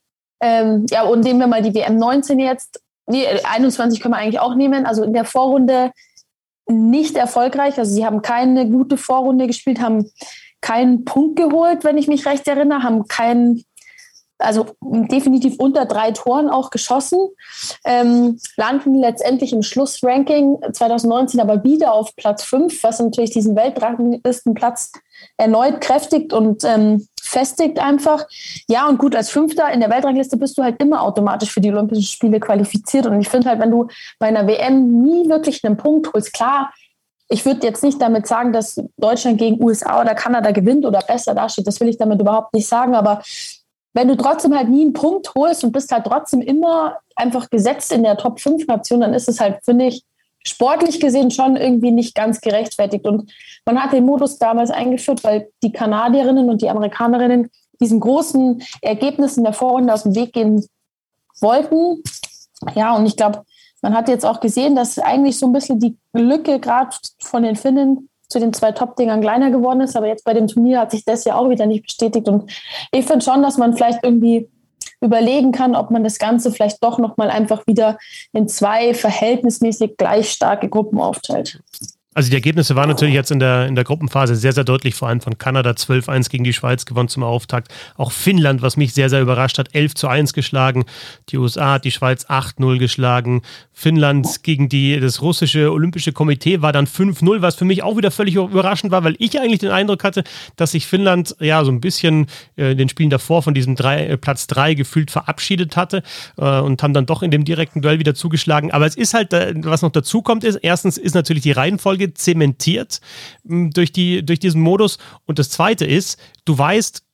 ähm, ja, und nehmen wir mal die W M neunzehn jetzt. Nee, einundzwanzig können wir eigentlich auch nehmen. Also in der Vorrunde nicht erfolgreich. Also sie haben keine gute Vorrunde gespielt, haben keinen Punkt geholt, wenn ich mich recht erinnere, haben keinen, also definitiv unter drei Toren auch geschossen, ähm, landen letztendlich im Schlussranking zwanzig neunzehn aber wieder auf Platz fünf, was natürlich diesen Weltranglistenplatz erneut kräftigt und ähm, festigt einfach. Ja, und gut, als Fünfter in der Weltrangliste bist du halt immer automatisch für die Olympischen Spiele qualifiziert. Und ich finde halt, wenn du bei einer W M nie wirklich einen Punkt holst, klar, ich würde jetzt nicht damit sagen, dass Deutschland gegen U S A oder Kanada gewinnt oder besser dasteht. Das will ich damit überhaupt nicht sagen. Aber wenn du trotzdem halt nie einen Punkt holst und bist halt trotzdem immer einfach gesetzt in der Top fünf Nation, dann ist es halt, finde ich, sportlich gesehen schon irgendwie nicht ganz gerechtfertigt. Und man hat den Modus damals eingeführt, weil die Kanadierinnen und die Amerikanerinnen diesen großen Ergebnissen der Vorrunde aus dem Weg gehen wollten. Ja, und ich glaube, man hat jetzt auch gesehen, dass eigentlich so ein bisschen die Lücke gerade von den Finnen zu den zwei Top-Dingern kleiner geworden ist. Aber jetzt bei dem Turnier hat sich das ja auch wieder nicht bestätigt. Und ich finde schon, dass man vielleicht irgendwie überlegen kann, ob man das Ganze vielleicht doch nochmal einfach wieder in zwei verhältnismäßig gleich starke Gruppen aufteilt. Also die Ergebnisse waren natürlich jetzt in der, in der Gruppenphase sehr, sehr deutlich, vor allem von Kanada zwölf eins gegen die Schweiz gewonnen zum Auftakt. Auch Finnland, was mich sehr, sehr überrascht hat, elf zu eins geschlagen. Die U S A hat die Schweiz acht null geschlagen. Finnland gegen die, das russische Olympische Komitee war dann fünf null, was für mich auch wieder völlig überraschend war, weil ich eigentlich den Eindruck hatte, dass sich Finnland ja so ein bisschen äh, in den Spielen davor von diesem drei, äh, Platz drei gefühlt verabschiedet hatte äh, und haben dann doch in dem direkten Duell wieder zugeschlagen. Aber es ist halt, äh, was noch dazu kommt, ist, erstens ist natürlich die Reihenfolge zementiert mh, durch, die, durch diesen Modus. Und das Zweite ist, du weißt,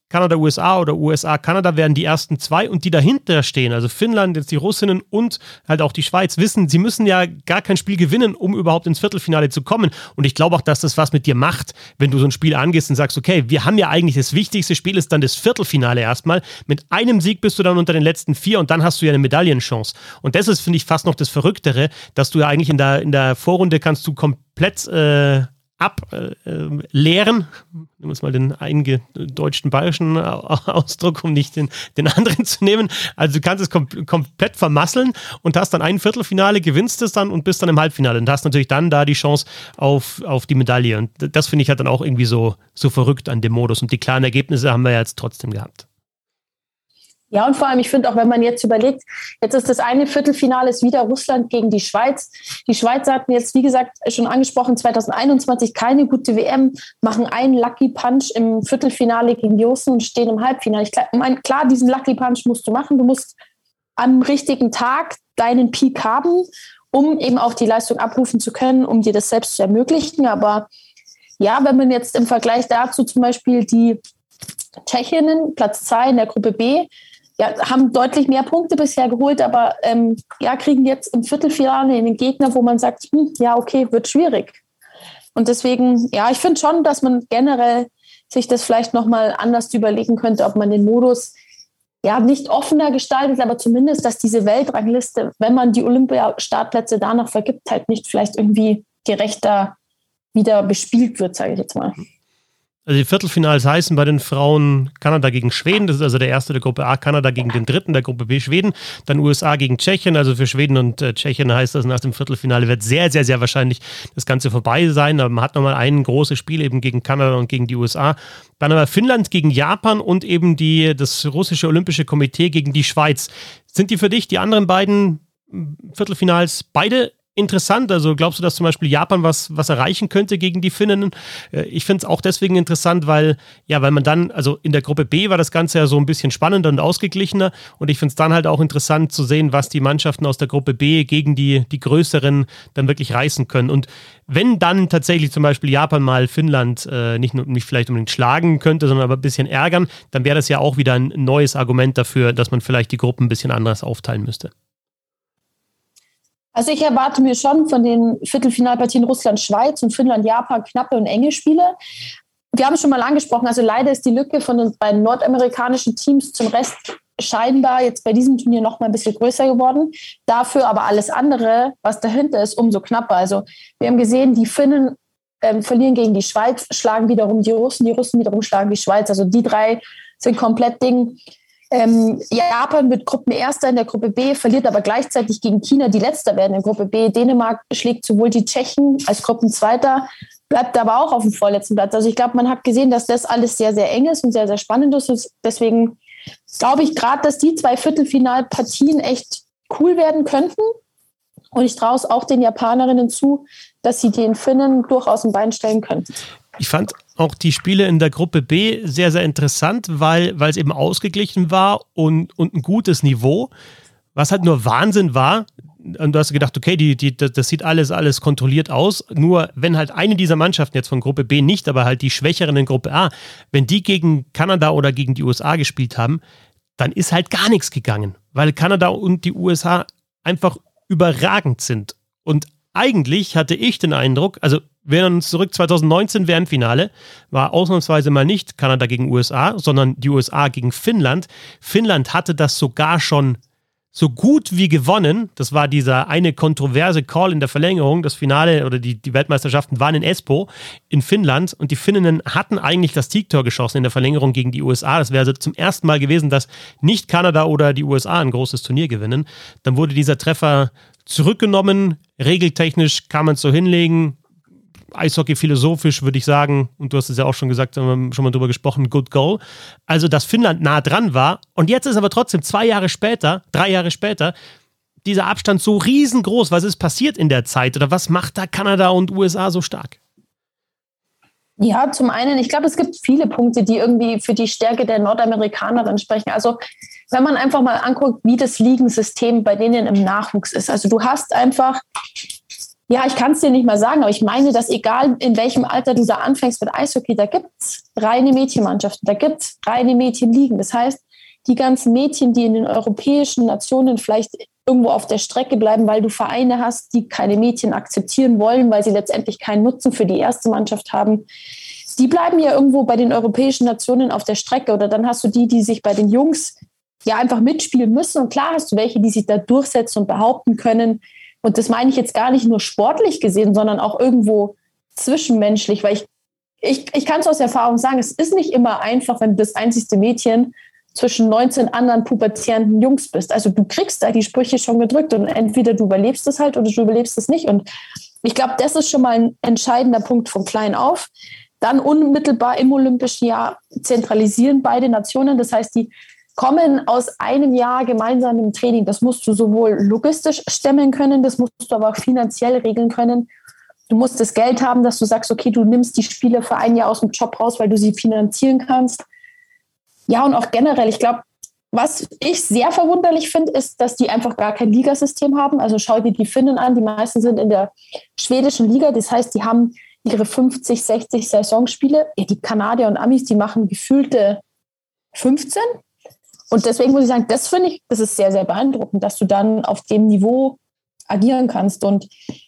Kanada, U S A oder U S A, Kanada werden die ersten zwei und die dahinter stehen, also Finnland, jetzt die Russinnen und halt auch die Schweiz, wissen, sie müssen ja gar kein Spiel gewinnen, um überhaupt ins Viertelfinale zu kommen. Und ich glaube auch, dass das was mit dir macht, wenn du so ein Spiel angehst und sagst, okay, wir haben ja eigentlich das wichtigste Spiel, ist dann das Viertelfinale erstmal. Mit einem Sieg bist du dann unter den letzten vier und dann hast du ja eine Medaillenchance. Und das ist, finde ich, fast noch das Verrücktere, dass du ja eigentlich in der, in der Vorrunde kannst du komplett äh, ableeren, äh, nehmen wir uns mal den eingedeutschten bayerischen Ausdruck, um nicht den, den anderen zu nehmen. Also du kannst es kom- komplett vermasseln und hast dann ein Viertelfinale, gewinnst es dann und bist dann im Halbfinale und hast natürlich dann da die Chance auf, auf die Medaille. Und das finde ich halt dann auch irgendwie so, so verrückt an dem Modus. Und die klaren Ergebnisse haben wir ja jetzt trotzdem gehabt. Ja, und vor allem, ich finde auch, wenn man jetzt überlegt, jetzt ist das eine Viertelfinale ist wieder Russland gegen die Schweiz. Die Schweizer hatten jetzt, wie gesagt, schon angesprochen, zwanzig einundzwanzig keine gute W M, machen einen Lucky Punch im Viertelfinale gegen die Russen und stehen im Halbfinale. Ich meine, klar, diesen Lucky Punch musst du machen. Du musst am richtigen Tag deinen Peak haben, um eben auch die Leistung abrufen zu können, um dir das selbst zu ermöglichen. Aber ja, wenn man jetzt im Vergleich dazu zum Beispiel die Tschechinnen, Platz zwei in der Gruppe B, ja, haben deutlich mehr Punkte bisher geholt, aber ähm, ja, kriegen jetzt im Viertelfinale einen Gegner, wo man sagt, hm, ja, okay, wird schwierig. Und deswegen, ja, ich finde schon, dass man generell sich das vielleicht nochmal anders überlegen könnte, ob man den Modus ja nicht offener gestaltet, aber zumindest, dass diese Weltrangliste, wenn man die Olympiastartplätze danach vergibt, halt nicht vielleicht irgendwie gerechter wieder bespielt wird, sage ich jetzt mal. Also die Viertelfinals heißen bei den Frauen Kanada gegen Schweden, das ist also der erste der Gruppe A, Kanada gegen den dritten der Gruppe B, Schweden, dann U S A gegen Tschechien, also für Schweden und äh, Tschechien heißt das, nach dem Viertelfinale wird sehr, sehr, sehr wahrscheinlich das Ganze vorbei sein, aber man hat nochmal ein großes Spiel eben gegen Kanada und gegen die U S A, dann aber Finnland gegen Japan und eben die, das russische Olympische Komitee gegen die Schweiz. Sind die für dich, die anderen beiden Viertelfinals, beide interessant? Also glaubst du, dass zum Beispiel Japan was, was erreichen könnte gegen die Finnen? Ich finde es auch deswegen interessant, weil, ja, weil man dann, also in der Gruppe B war das Ganze ja so ein bisschen spannender und ausgeglichener und ich finde es dann halt auch interessant zu sehen, was die Mannschaften aus der Gruppe B gegen die, die größeren dann wirklich reißen können. Und wenn dann tatsächlich zum Beispiel Japan mal Finnland äh, nicht nur nicht vielleicht unbedingt schlagen könnte, sondern aber ein bisschen ärgern, dann wäre das ja auch wieder ein neues Argument dafür, dass man vielleicht die Gruppen ein bisschen anders aufteilen müsste. Also ich erwarte mir schon von den Viertelfinalpartien Russland-Schweiz und Finnland-Japan knappe und enge Spiele. Wir haben es schon mal angesprochen, also leider ist die Lücke von den beiden nordamerikanischen Teams zum Rest scheinbar jetzt bei diesem Turnier noch mal ein bisschen größer geworden. Dafür aber alles andere, was dahinter ist, umso knapper. Also wir haben gesehen, die Finnen ähm, verlieren gegen die Schweiz, schlagen wiederum die Russen, die Russen wiederum schlagen die Schweiz. Also die drei sind komplett Ding. Ähm, Japan wird Gruppenerster in der Gruppe B, verliert aber gleichzeitig gegen China, die Letzter werden in der Gruppe B. Dänemark schlägt sowohl die Tschechen als Gruppenzweiter, bleibt aber auch auf dem vorletzten Platz. Also ich glaube, man hat gesehen, dass das alles sehr, sehr eng ist und sehr, sehr spannend ist. Und deswegen glaube ich gerade, dass die zwei Viertelfinalpartien echt cool werden könnten. Und ich traue es auch den Japanerinnen zu, dass sie den Finnen durchaus ein Bein stellen können. Ich fand auch die Spiele in der Gruppe B sehr, sehr interessant, weil, weil es eben ausgeglichen war und, und ein gutes Niveau. Was halt nur Wahnsinn war, und du hast gedacht, okay, die, die, das sieht alles, alles kontrolliert aus. Nur wenn halt eine dieser Mannschaften jetzt von Gruppe B nicht, aber halt die Schwächeren in Gruppe A, wenn die gegen Kanada oder gegen die U S A gespielt haben, dann ist halt gar nichts gegangen, weil Kanada und die U S A einfach überragend sind. Und eigentlich hatte ich den Eindruck, also wir erinnern uns zurück, zwanzig neunzehn W M-Finale, war ausnahmsweise mal nicht Kanada gegen U S A, sondern die U S A gegen Finnland. Finnland hatte das sogar schon so gut wie gewonnen. Das war dieser eine kontroverse Call in der Verlängerung. Das Finale oder die, die Weltmeisterschaften waren in Espoo in Finnland und die Finninnen hatten eigentlich das Siegtor geschossen in der Verlängerung gegen die U S A. Das wäre also zum ersten Mal gewesen, dass nicht Kanada oder die U S A ein großes Turnier gewinnen. Dann wurde dieser Treffer zurückgenommen. Regeltechnisch kann man es so hinlegen. Eishockey philosophisch würde ich sagen, und du hast es ja auch schon gesagt, haben wir schon mal drüber gesprochen, good goal. Also, dass Finnland nah dran war und jetzt ist aber trotzdem zwei Jahre später, drei Jahre später, dieser Abstand so riesengroß. Was ist passiert in der Zeit oder was macht da Kanada und U S A so stark? Ja, zum einen, ich glaube, es gibt viele Punkte, die irgendwie für die Stärke der Nordamerikanerin sprechen. Also, wenn man einfach mal anguckt, wie das Ligensystem bei denen im Nachwuchs ist. Also, du hast einfach Ja, ich kann es dir nicht mal sagen, aber ich meine, dass egal in welchem Alter du da anfängst mit Eishockey, da gibt es reine Mädchenmannschaften, da gibt es reine Mädchenligen. Das heißt, die ganzen Mädchen, die in den europäischen Nationen vielleicht irgendwo auf der Strecke bleiben, weil du Vereine hast, die keine Mädchen akzeptieren wollen, weil sie letztendlich keinen Nutzen für die erste Mannschaft haben, die bleiben ja irgendwo bei den europäischen Nationen auf der Strecke. Oder dann hast du die, die sich bei den Jungs ja einfach mitspielen müssen. Und klar hast du welche, die sich da durchsetzen und behaupten können. Und das meine ich jetzt gar nicht nur sportlich gesehen, sondern auch irgendwo zwischenmenschlich, weil ich, ich, ich kann es aus Erfahrung sagen, es ist nicht immer einfach, wenn du das einzigste Mädchen zwischen neunzehn anderen pubertierenden Jungs bist. Also du kriegst da die Sprüche schon gedrückt und entweder du überlebst es halt oder du überlebst es nicht. Und ich glaube, das ist schon mal ein entscheidender Punkt von klein auf. Dann unmittelbar im Olympischen Jahr zentralisieren beide Nationen. Das heißt, die kommen aus einem Jahr gemeinsam im Training. Das musst du sowohl logistisch stemmen können, das musst du aber auch finanziell regeln können. Du musst das Geld haben, dass du sagst, okay, du nimmst die Spieler für ein Jahr aus dem Job raus, weil du sie finanzieren kannst. Ja, und auch generell, ich glaube, was ich sehr verwunderlich finde, ist, dass die einfach gar kein Ligasystem haben. Also schau dir die Finnen an, die meisten sind in der schwedischen Liga. Das heißt, die haben ihre fünfzig, sechzig Saisonspiele. Ja, die Kanadier und Amis, die machen gefühlte fünfzehn. Und deswegen muss ich sagen, das finde ich, das ist sehr, sehr beeindruckend, dass du dann auf dem Niveau agieren kannst. Und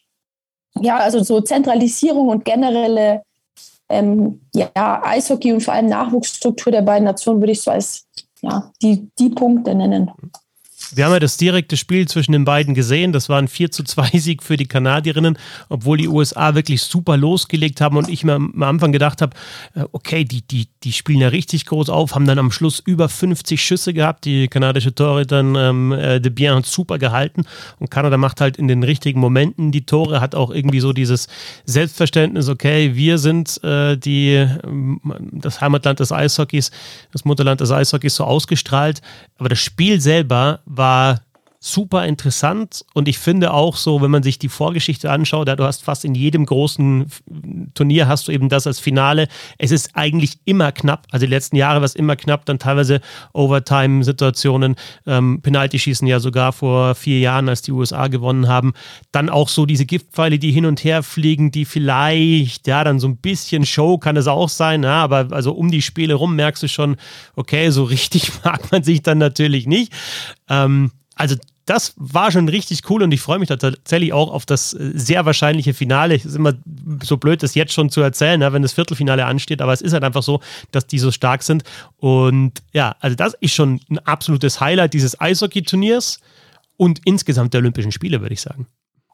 ja, also so Zentralisierung und generelle ähm, ja, Eishockey und vor allem Nachwuchsstruktur der beiden Nationen würde ich so als ja, die, die Punkte nennen. Wir haben ja das direkte Spiel zwischen den beiden gesehen. Das war ein vier zu zwei Sieg für die Kanadierinnen, obwohl die U S A wirklich super losgelegt haben und ich mir am Anfang gedacht habe, okay, die, die, die spielen ja richtig groß auf, haben dann am Schluss über fünfzig Schüsse gehabt. Die kanadische Torhüterin ähm, De Bien hat super gehalten und Kanada macht halt in den richtigen Momenten die Tore, hat auch irgendwie so dieses Selbstverständnis, okay, wir sind äh, die, das Heimatland des Eishockeys, das Mutterland des Eishockeys so ausgestrahlt, aber das Spiel selber war super interessant und ich finde auch so, wenn man sich die Vorgeschichte anschaut, ja, du hast fast in jedem großen Turnier hast du eben das als Finale. Es ist eigentlich immer knapp, also die letzten Jahre war es immer knapp, dann teilweise Overtime-Situationen, ähm, Penalty-Schießen ja sogar vor vier Jahren, als die U S A gewonnen haben. Dann auch so diese Giftpfeile, die hin und her fliegen, die vielleicht, ja, dann so ein bisschen Show kann es auch sein, ja, aber also um die Spiele rum merkst du schon, okay, so richtig mag man sich dann natürlich nicht. Ähm, Also das war schon richtig cool und ich freue mich da tatsächlich auch auf das sehr wahrscheinliche Finale. Es ist immer so blöd, das jetzt schon zu erzählen, wenn das Viertelfinale ansteht, aber es ist halt einfach so, dass die so stark sind. Und ja, also das ist schon ein absolutes Highlight dieses Eishockey-Turniers und insgesamt der Olympischen Spiele, würde ich sagen.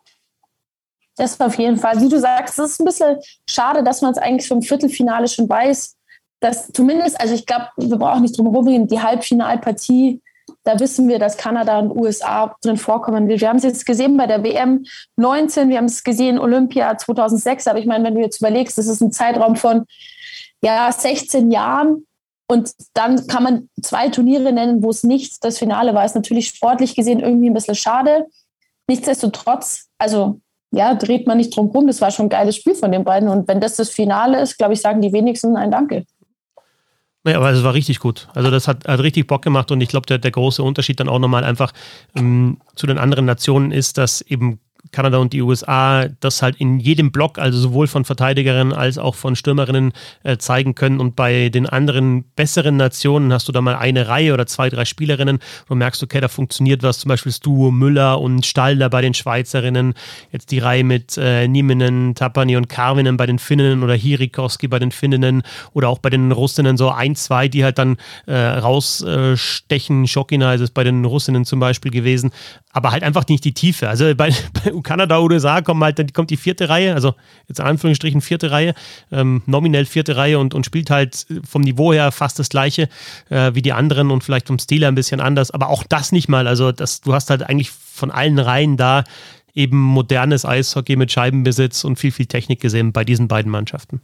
Das auf jeden Fall. Wie du sagst, es ist ein bisschen schade, dass man es eigentlich vom Viertelfinale schon weiß, dass zumindest, also ich glaube, wir brauchen nicht drum herum reden, die Halbfinalpartie, da wissen wir, dass Kanada und U S A drin vorkommen. Wir haben es jetzt gesehen bei der W M neunzehn, wir haben es gesehen Olympia zweitausendsechs, aber ich meine, wenn du jetzt überlegst, das ist ein Zeitraum von ja, sechzehn Jahren und dann kann man zwei Turniere nennen, wo es nicht das Finale war. Ist natürlich sportlich gesehen irgendwie ein bisschen schade. Nichtsdestotrotz, also ja, dreht man nicht drum rum, das war schon ein geiles Spiel von den beiden und wenn das das Finale ist, glaube ich, sagen die wenigsten ein Danke. Naja, aber es war richtig gut. Also das hat, hat richtig Bock gemacht und ich glaube, der, der große Unterschied dann auch nochmal einfach ähm, zu den anderen Nationen ist, dass eben Kanada und die U S A das halt in jedem Block, also sowohl von Verteidigerinnen als auch von Stürmerinnen äh, zeigen können und bei den anderen besseren Nationen hast du da mal eine Reihe oder zwei, drei Spielerinnen, wo du merkst, okay, da funktioniert was, zum Beispiel das Duo Müller und Stalder bei den Schweizerinnen, jetzt die Reihe mit äh, Nieminen, Tapani und Karvinen bei den Finninnen oder Hirikoski bei den Finninnen oder auch bei den Russinnen so ein, zwei, die halt dann äh, rausstechen, äh, Schokina ist es bei den Russinnen zum Beispiel gewesen, aber halt einfach nicht die Tiefe, also bei, bei Kanada, U S A kommt halt, dann kommt die vierte Reihe, also jetzt in Anführungsstrichen vierte Reihe, ähm, nominell vierte Reihe und, und spielt halt vom Niveau her fast das gleiche äh, wie die anderen und vielleicht vom Stil her ein bisschen anders, aber auch das nicht mal, also das, du hast halt eigentlich von allen Reihen da eben modernes Eishockey mit Scheibenbesitz und viel, viel Technik gesehen bei diesen beiden Mannschaften.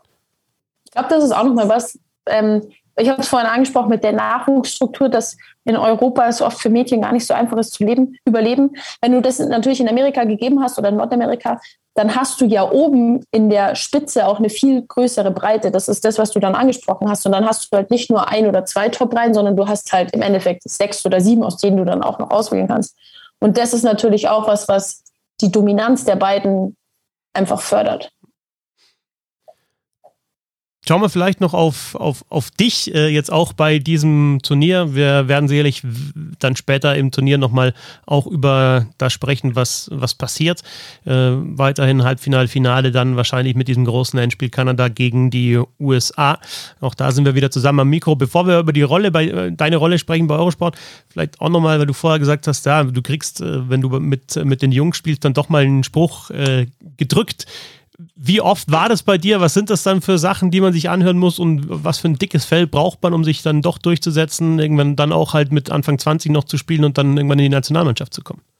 Ich glaube, das ist auch nochmal was, ähm, ich habe es vorhin angesprochen mit der Nachwuchsstruktur, dass in Europa es oft für Mädchen gar nicht so einfach ist zu leben, überleben. Wenn du das natürlich in Amerika gegeben hast oder in Nordamerika, dann hast du ja oben in der Spitze auch eine viel größere Breite. Das ist das, was du dann angesprochen hast. Und dann hast du halt nicht nur ein oder zwei Top-Reihen, sondern du hast halt im Endeffekt sechs oder sieben, aus denen du dann auch noch auswählen kannst. Und das ist natürlich auch was, was die Dominanz der beiden einfach fördert. Schauen wir vielleicht noch auf, auf, auf dich, äh, jetzt auch bei diesem Turnier. Wir werden sicherlich dann später im Turnier nochmal auch über das sprechen, was, was passiert. Äh, weiterhin Halbfinale, Finale, dann wahrscheinlich mit diesem großen Endspiel Kanada gegen die U S A. Auch da sind wir wieder zusammen am Mikro. Bevor wir über die Rolle, bei äh, deine Rolle sprechen bei Eurosport, vielleicht auch nochmal, weil du vorher gesagt hast, ja, du kriegst, äh, wenn du mit, mit den Jungs spielst, dann doch mal einen Spruch äh, gedrückt. Wie oft war das bei dir? Was sind das dann für Sachen, die man sich anhören muss und was für ein dickes Fell braucht man, um sich dann doch durchzusetzen, irgendwann dann auch halt mit Anfang zwanzig noch zu spielen und dann irgendwann in die Nationalmannschaft zu kommen?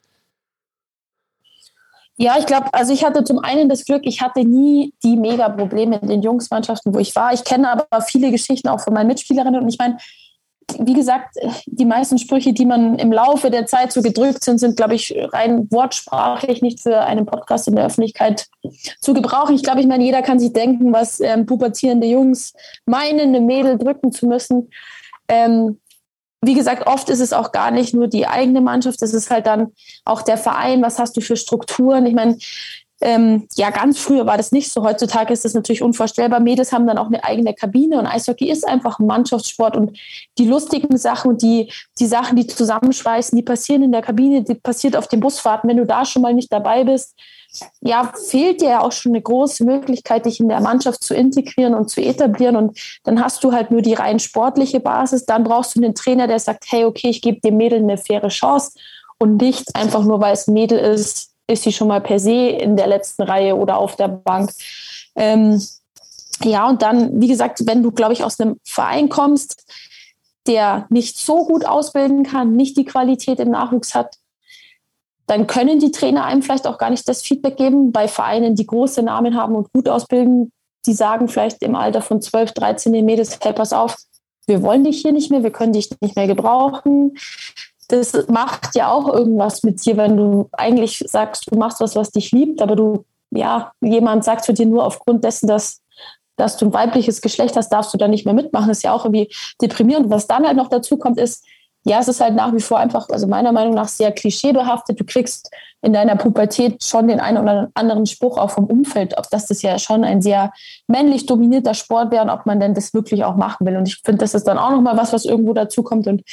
Ja, ich glaube, also ich hatte zum einen das Glück, ich hatte nie die Mega-Probleme in den Jungsmannschaften, wo ich war. Ich kenne aber viele Geschichten auch von meinen Mitspielerinnen und ich meine, wie gesagt, die meisten Sprüche, die man im Laufe der Zeit so gedrückt sind, sind, glaube ich, rein wortsprachlich nicht für einen Podcast in der Öffentlichkeit zu gebrauchen. Ich glaube, ich meine, jeder kann sich denken, was ähm, pubertierende Jungs meinen, eine Mädel drücken zu müssen. Ähm, wie gesagt, oft ist es auch gar nicht nur die eigene Mannschaft, es ist halt dann auch der Verein, was hast du für Strukturen? Ich meine, Ähm, ja, ganz früher war das nicht so. Heutzutage ist das natürlich unvorstellbar. Mädels haben dann auch eine eigene Kabine und Eishockey ist einfach ein Mannschaftssport und die lustigen Sachen und die, die Sachen, die zusammenschweißen, die passieren in der Kabine, die passiert auf den Busfahrten. Wenn du da schon mal nicht dabei bist, ja, fehlt dir ja auch schon eine große Möglichkeit, dich in der Mannschaft zu integrieren und zu etablieren und dann hast du halt nur die rein sportliche Basis. Dann brauchst du einen Trainer, der sagt, hey, okay, ich gebe dem Mädel eine faire Chance und nicht einfach nur, weil es ein Mädel ist, ist sie schon mal per se in der letzten Reihe oder auf der Bank. Ähm, ja, und dann, wie gesagt, wenn du, glaube ich, aus einem Verein kommst, der nicht so gut ausbilden kann, nicht die Qualität im Nachwuchs hat, dann können die Trainer einem vielleicht auch gar nicht das Feedback geben. Bei Vereinen, die große Namen haben und gut ausbilden, die sagen vielleicht im Alter von zwölf, dreizehn den Mädels, hey, pass auf, wir wollen dich hier nicht mehr, wir können dich nicht mehr gebrauchen. Das macht ja auch irgendwas mit dir, wenn du eigentlich sagst, du machst was, was dich liebt, aber du, ja, jemand sagt zu dir nur aufgrund dessen, dass, dass du ein weibliches Geschlecht hast, darfst du da nicht mehr mitmachen. Das ist ja auch irgendwie deprimierend. Was dann halt noch dazu kommt, ist, ja, es ist halt nach wie vor einfach, also meiner Meinung nach sehr klischeebehaftet. Du kriegst in deiner Pubertät schon den einen oder anderen Spruch auch vom Umfeld, ob das das ja schon ein sehr männlich dominierter Sport wäre und ob man denn das wirklich auch machen will. Und ich finde, das ist dann auch nochmal was, was irgendwo dazu kommt. Und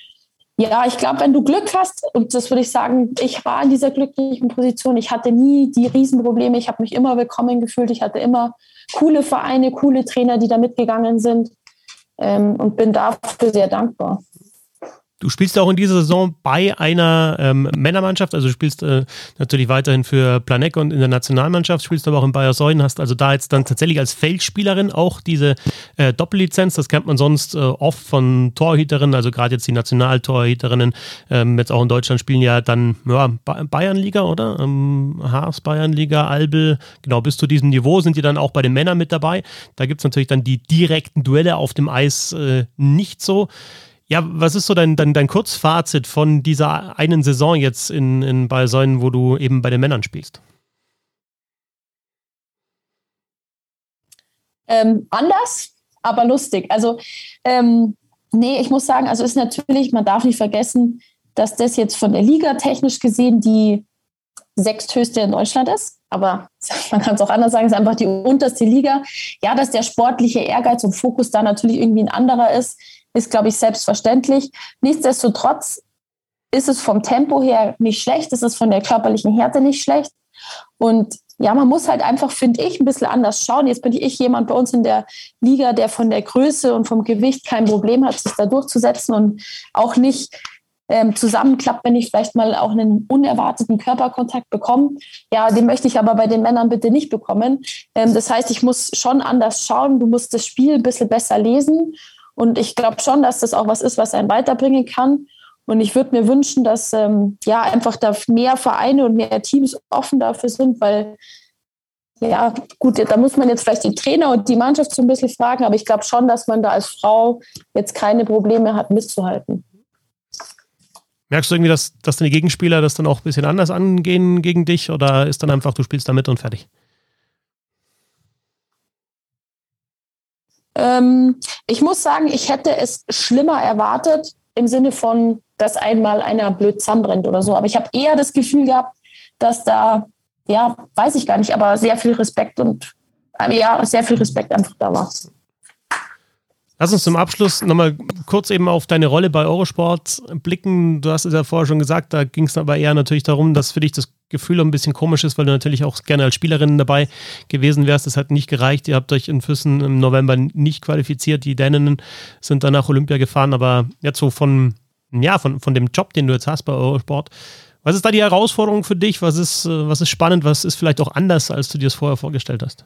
ja, ich glaube, wenn du Glück hast, und das würde ich sagen, ich war in dieser glücklichen Position, ich hatte nie die Riesenprobleme, ich habe mich immer willkommen gefühlt, ich hatte immer coole Vereine, coole Trainer, die da mitgegangen sind ähm, und bin dafür sehr dankbar. Du spielst auch in dieser Saison bei einer ähm, Männermannschaft, also du spielst äh, natürlich weiterhin für Planegg und in der Nationalmannschaft, spielst aber auch in Bayersdorf, hast also da jetzt dann tatsächlich als Feldspielerin auch diese äh, Doppellizenz, das kennt man sonst äh, oft von Torhüterinnen, also gerade jetzt die Nationaltorhüterinnen, ähm, jetzt auch in Deutschland spielen ja dann ja, Bayernliga, oder? Ähm, Haas Bayernliga, Albel, genau, bis zu diesem Niveau sind die dann auch bei den Männern mit dabei. Da gibt es natürlich dann die direkten Duelle auf dem Eis äh, nicht so. Ja, was ist so dein, dein, dein Kurzfazit von dieser einen Saison jetzt in, in Bayersdorf, wo du eben bei den Männern spielst? Ähm, anders, aber lustig. Also, ähm, nee, ich muss sagen, also ist natürlich, man darf nicht vergessen, dass das jetzt von der Liga technisch gesehen die sechsthöchste in Deutschland ist. Aber man kann es auch anders sagen, es ist einfach die unterste Liga. Ja, dass der sportliche Ehrgeiz und Fokus da natürlich irgendwie ein anderer ist, ist, glaube ich, selbstverständlich. Nichtsdestotrotz ist es vom Tempo her nicht schlecht, es ist von der körperlichen Härte nicht schlecht. Und ja, man muss halt einfach, finde ich, ein bisschen anders schauen. Jetzt bin ich jemand bei uns in der Liga, der von der Größe und vom Gewicht kein Problem hat, sich da durchzusetzen und auch nicht ähm, zusammenklappt, wenn ich vielleicht mal auch einen unerwarteten Körperkontakt bekomme. Ja, den möchte ich aber bei den Männern bitte nicht bekommen. Ähm, das heißt, ich muss schon anders schauen. Du musst das Spiel ein bisschen besser lesen. Und ich glaube schon, dass das auch was ist, was einen weiterbringen kann. Und ich würde mir wünschen, dass ähm, ja einfach da mehr Vereine und mehr Teams offen dafür sind, weil ja gut, da muss man jetzt vielleicht die Trainer und die Mannschaft so ein bisschen fragen, aber ich glaube schon, dass man da als Frau jetzt keine Probleme hat, mitzuhalten. Merkst du irgendwie, dass, dass deine Gegenspieler das dann auch ein bisschen anders angehen gegen dich oder ist dann einfach, du spielst da mit und fertig? Ähm, ich muss sagen, ich hätte es schlimmer erwartet, im Sinne von, dass einmal einer blöd zusammenbrennt oder so. Aber ich habe eher das Gefühl gehabt, dass da, ja, weiß ich gar nicht, aber sehr viel Respekt und ja, sehr viel Respekt einfach da war. Lass uns zum Abschluss nochmal kurz eben auf deine Rolle bei Eurosport blicken. Du hast es ja vorher schon gesagt, da ging es aber eher natürlich darum, dass für dich das Gefühl ein bisschen komisch ist, weil du natürlich auch gerne als Spielerin dabei gewesen wärst. Das hat nicht gereicht. Ihr habt euch in Füssen im November nicht qualifiziert. Die Däninnen sind dann nach Olympia gefahren, aber jetzt so von, ja, von, von dem Job, den du jetzt hast bei Eurosport, was ist da die Herausforderung für dich? Was ist, was ist spannend? Was ist vielleicht auch anders, als du dir es vorher vorgestellt hast?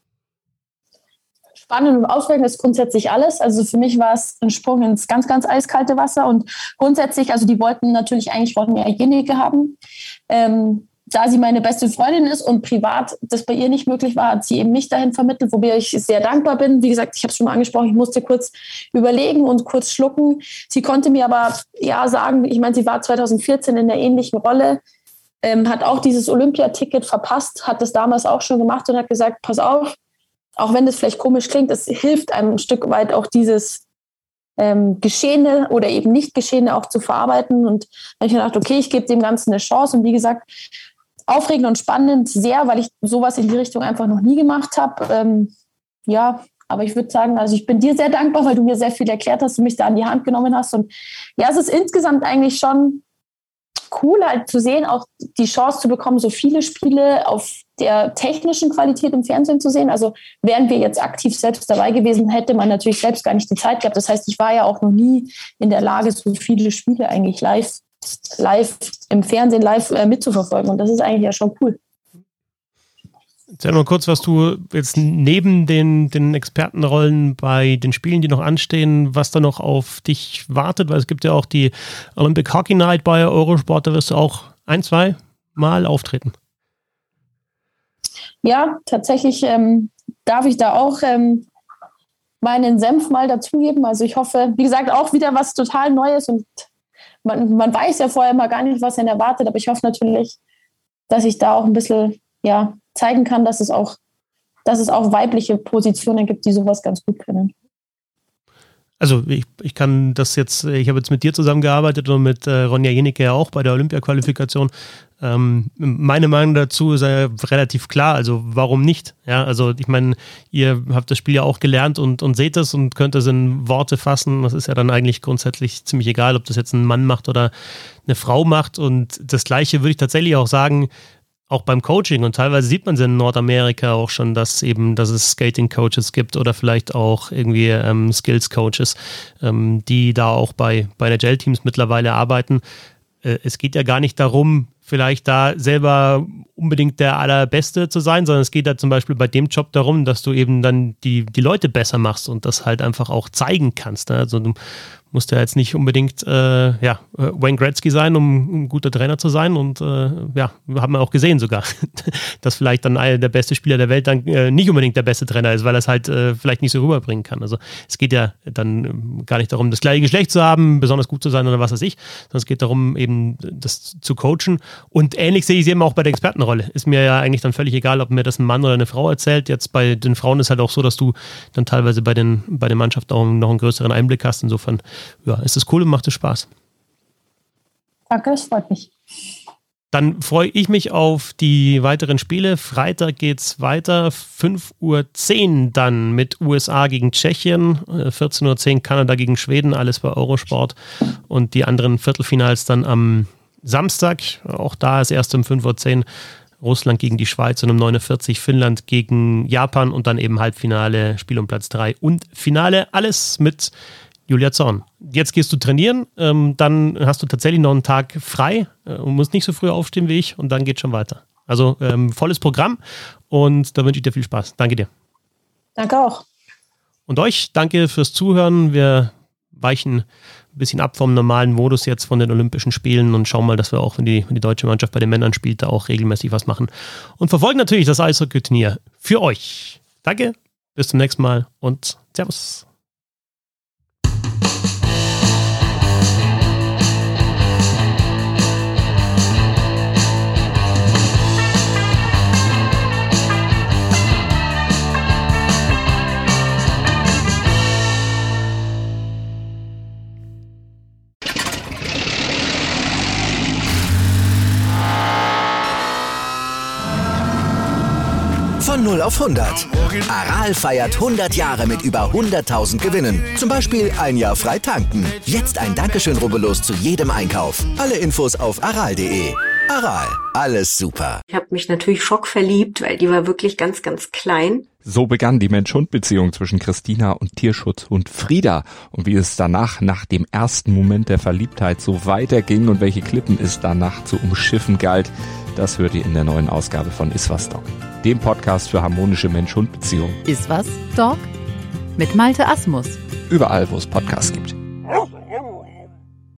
Spannend und aufregend ist grundsätzlich alles. Also für mich war es ein Sprung ins ganz, ganz eiskalte Wasser und grundsätzlich, also die wollten natürlich eigentlich Ronja Jenicke haben. Ähm, da sie meine beste Freundin ist und privat das bei ihr nicht möglich war, hat sie eben mich dahin vermittelt, wobei ich sehr dankbar bin. Wie gesagt, ich habe es schon mal angesprochen, ich musste kurz überlegen und kurz schlucken. Sie konnte mir aber ja sagen, ich meine, sie war zwanzig vierzehn in einer ähnlichen Rolle, ähm, hat auch dieses Olympiaticket verpasst, hat das damals auch schon gemacht und hat gesagt, pass auf, auch wenn das vielleicht komisch klingt, es hilft einem ein Stück weit auch dieses ähm, Geschehene oder eben nicht Geschehene auch zu verarbeiten. Und dann habe ich gedacht, okay, ich gebe dem Ganzen eine Chance. Und wie gesagt, aufregend und spannend sehr, weil ich sowas in die Richtung einfach noch nie gemacht habe. Ähm, ja, aber ich würde sagen, also ich bin dir sehr dankbar, weil du mir sehr viel erklärt hast und mich da an die Hand genommen hast. Und ja, es ist insgesamt eigentlich schon cool halt zu sehen, auch die Chance zu bekommen, so viele Spiele auf der technischen Qualität im Fernsehen zu sehen. Also wären wir jetzt aktiv selbst dabei gewesen, hätte man natürlich selbst gar nicht die Zeit gehabt. Das heißt, ich war ja auch noch nie in der Lage, so viele Spiele eigentlich live, live im Fernsehen live äh, mitzuverfolgen. Und das ist eigentlich ja schon cool. Erzähl mal kurz, was du jetzt neben den, den Expertenrollen bei den Spielen, die noch anstehen, was da noch auf dich wartet, weil es gibt ja auch die Olympic Hockey Night bei Eurosport, da wirst du auch ein, zwei Mal auftreten. Ja, tatsächlich ähm, darf ich da auch ähm, meinen Senf mal dazugeben. Also ich hoffe, wie gesagt, auch wieder was total Neues und man, man weiß ja vorher mal gar nicht, was einen erwartet, aber ich hoffe natürlich, dass ich da auch ein bisschen, ja, zeigen kann, dass es auch, dass es auch weibliche Positionen gibt, die sowas ganz gut können. Also ich, ich kann das jetzt, ich habe jetzt mit dir zusammengearbeitet und mit äh, Ronja Jenicke ja auch bei der Olympia-Qualifikation. Ähm, meine Meinung dazu ist ja relativ klar, also warum nicht? Ja, also ich meine, ihr habt das Spiel ja auch gelernt und, und seht es und könnt es in Worte fassen. Das ist ja dann eigentlich grundsätzlich ziemlich egal, ob das jetzt ein Mann macht oder eine Frau macht. Und das Gleiche würde ich tatsächlich auch sagen, auch beim Coaching, und teilweise sieht man es in Nordamerika auch schon, dass eben, dass es Skating-Coaches gibt oder vielleicht auch irgendwie ähm, Skills-Coaches, ähm, die da auch bei, bei N H L-Teams mittlerweile arbeiten. Äh, es geht ja gar nicht darum, vielleicht da selber unbedingt der Allerbeste zu sein, sondern es geht da zum Beispiel bei dem Job darum, dass du eben dann die, die Leute besser machst und das halt einfach auch zeigen kannst. Ne? Also du musst ja jetzt nicht unbedingt äh, ja, Wayne Gretzky sein, um ein guter Trainer zu sein. Und äh, ja, haben wir auch gesehen sogar, dass vielleicht dann einer der beste Spieler der Welt dann äh, nicht unbedingt der beste Trainer ist, weil er es halt äh, vielleicht nicht so rüberbringen kann. Also es geht ja dann äh, gar nicht darum, das gleiche Geschlecht zu haben, besonders gut zu sein oder was weiß ich, sondern es geht darum, eben das zu coachen. Und ähnlich sehe ich es eben auch bei der Expertenrolle. Ist mir ja eigentlich dann völlig egal, ob mir das ein Mann oder eine Frau erzählt. Jetzt bei den Frauen ist halt auch so, dass du dann teilweise bei den, bei den Mannschaften auch noch einen größeren Einblick hast. Insofern ja, ist das cool und macht es Spaß. Danke, das freut mich. Dann freue ich mich auf die weiteren Spiele. Freitag geht's weiter, fünf Uhr zehn dann mit U S A gegen Tschechien, vierzehn Uhr zehn Kanada gegen Schweden, alles bei Eurosport. Und die anderen Viertelfinals dann am Samstag, auch da ist erst um fünf Uhr zehn Russland gegen die Schweiz und um neun Uhr vierzig Finnland gegen Japan und dann eben Halbfinale, Spiel um Platz drei und Finale. Alles mit Julia Zorn. Jetzt gehst du trainieren, ähm, dann hast du tatsächlich noch einen Tag frei äh, und musst nicht so früh aufstehen wie ich und dann geht schon weiter. Also ähm, volles Programm und da wünsche ich dir viel Spaß. Danke dir. Danke auch. Und euch, danke fürs Zuhören. Wir weichen ein bisschen ab vom normalen Modus jetzt von den Olympischen Spielen und schauen mal, dass wir auch, wenn die, wenn die deutsche Mannschaft bei den Männern spielt, da auch regelmäßig was machen. Und verfolgen natürlich das Eishockey-Turnier für euch. Danke, bis zum nächsten Mal und Servus. null auf hundert. Aral feiert hundert Jahre mit über hunderttausend Gewinnen. Zum Beispiel ein Jahr frei tanken. Jetzt ein Dankeschön, rubbellos zu jedem Einkauf. Alle Infos auf aral punkt de. Aral, alles super. Ich habe mich natürlich schockverliebt, weil die war wirklich ganz, ganz klein. So begann die Mensch-Hund-Beziehung zwischen Christina und Tierschutzhund Frieda. Und wie es danach, nach dem ersten Moment der Verliebtheit, so weiterging und welche Klippen es danach zu umschiffen galt, das hört ihr in der neuen Ausgabe von Iswas Dog, dem Podcast für harmonische Mensch-Hund-Beziehungen. Iswas Dog? Mit Malte Asmus. Überall, wo es Podcasts gibt.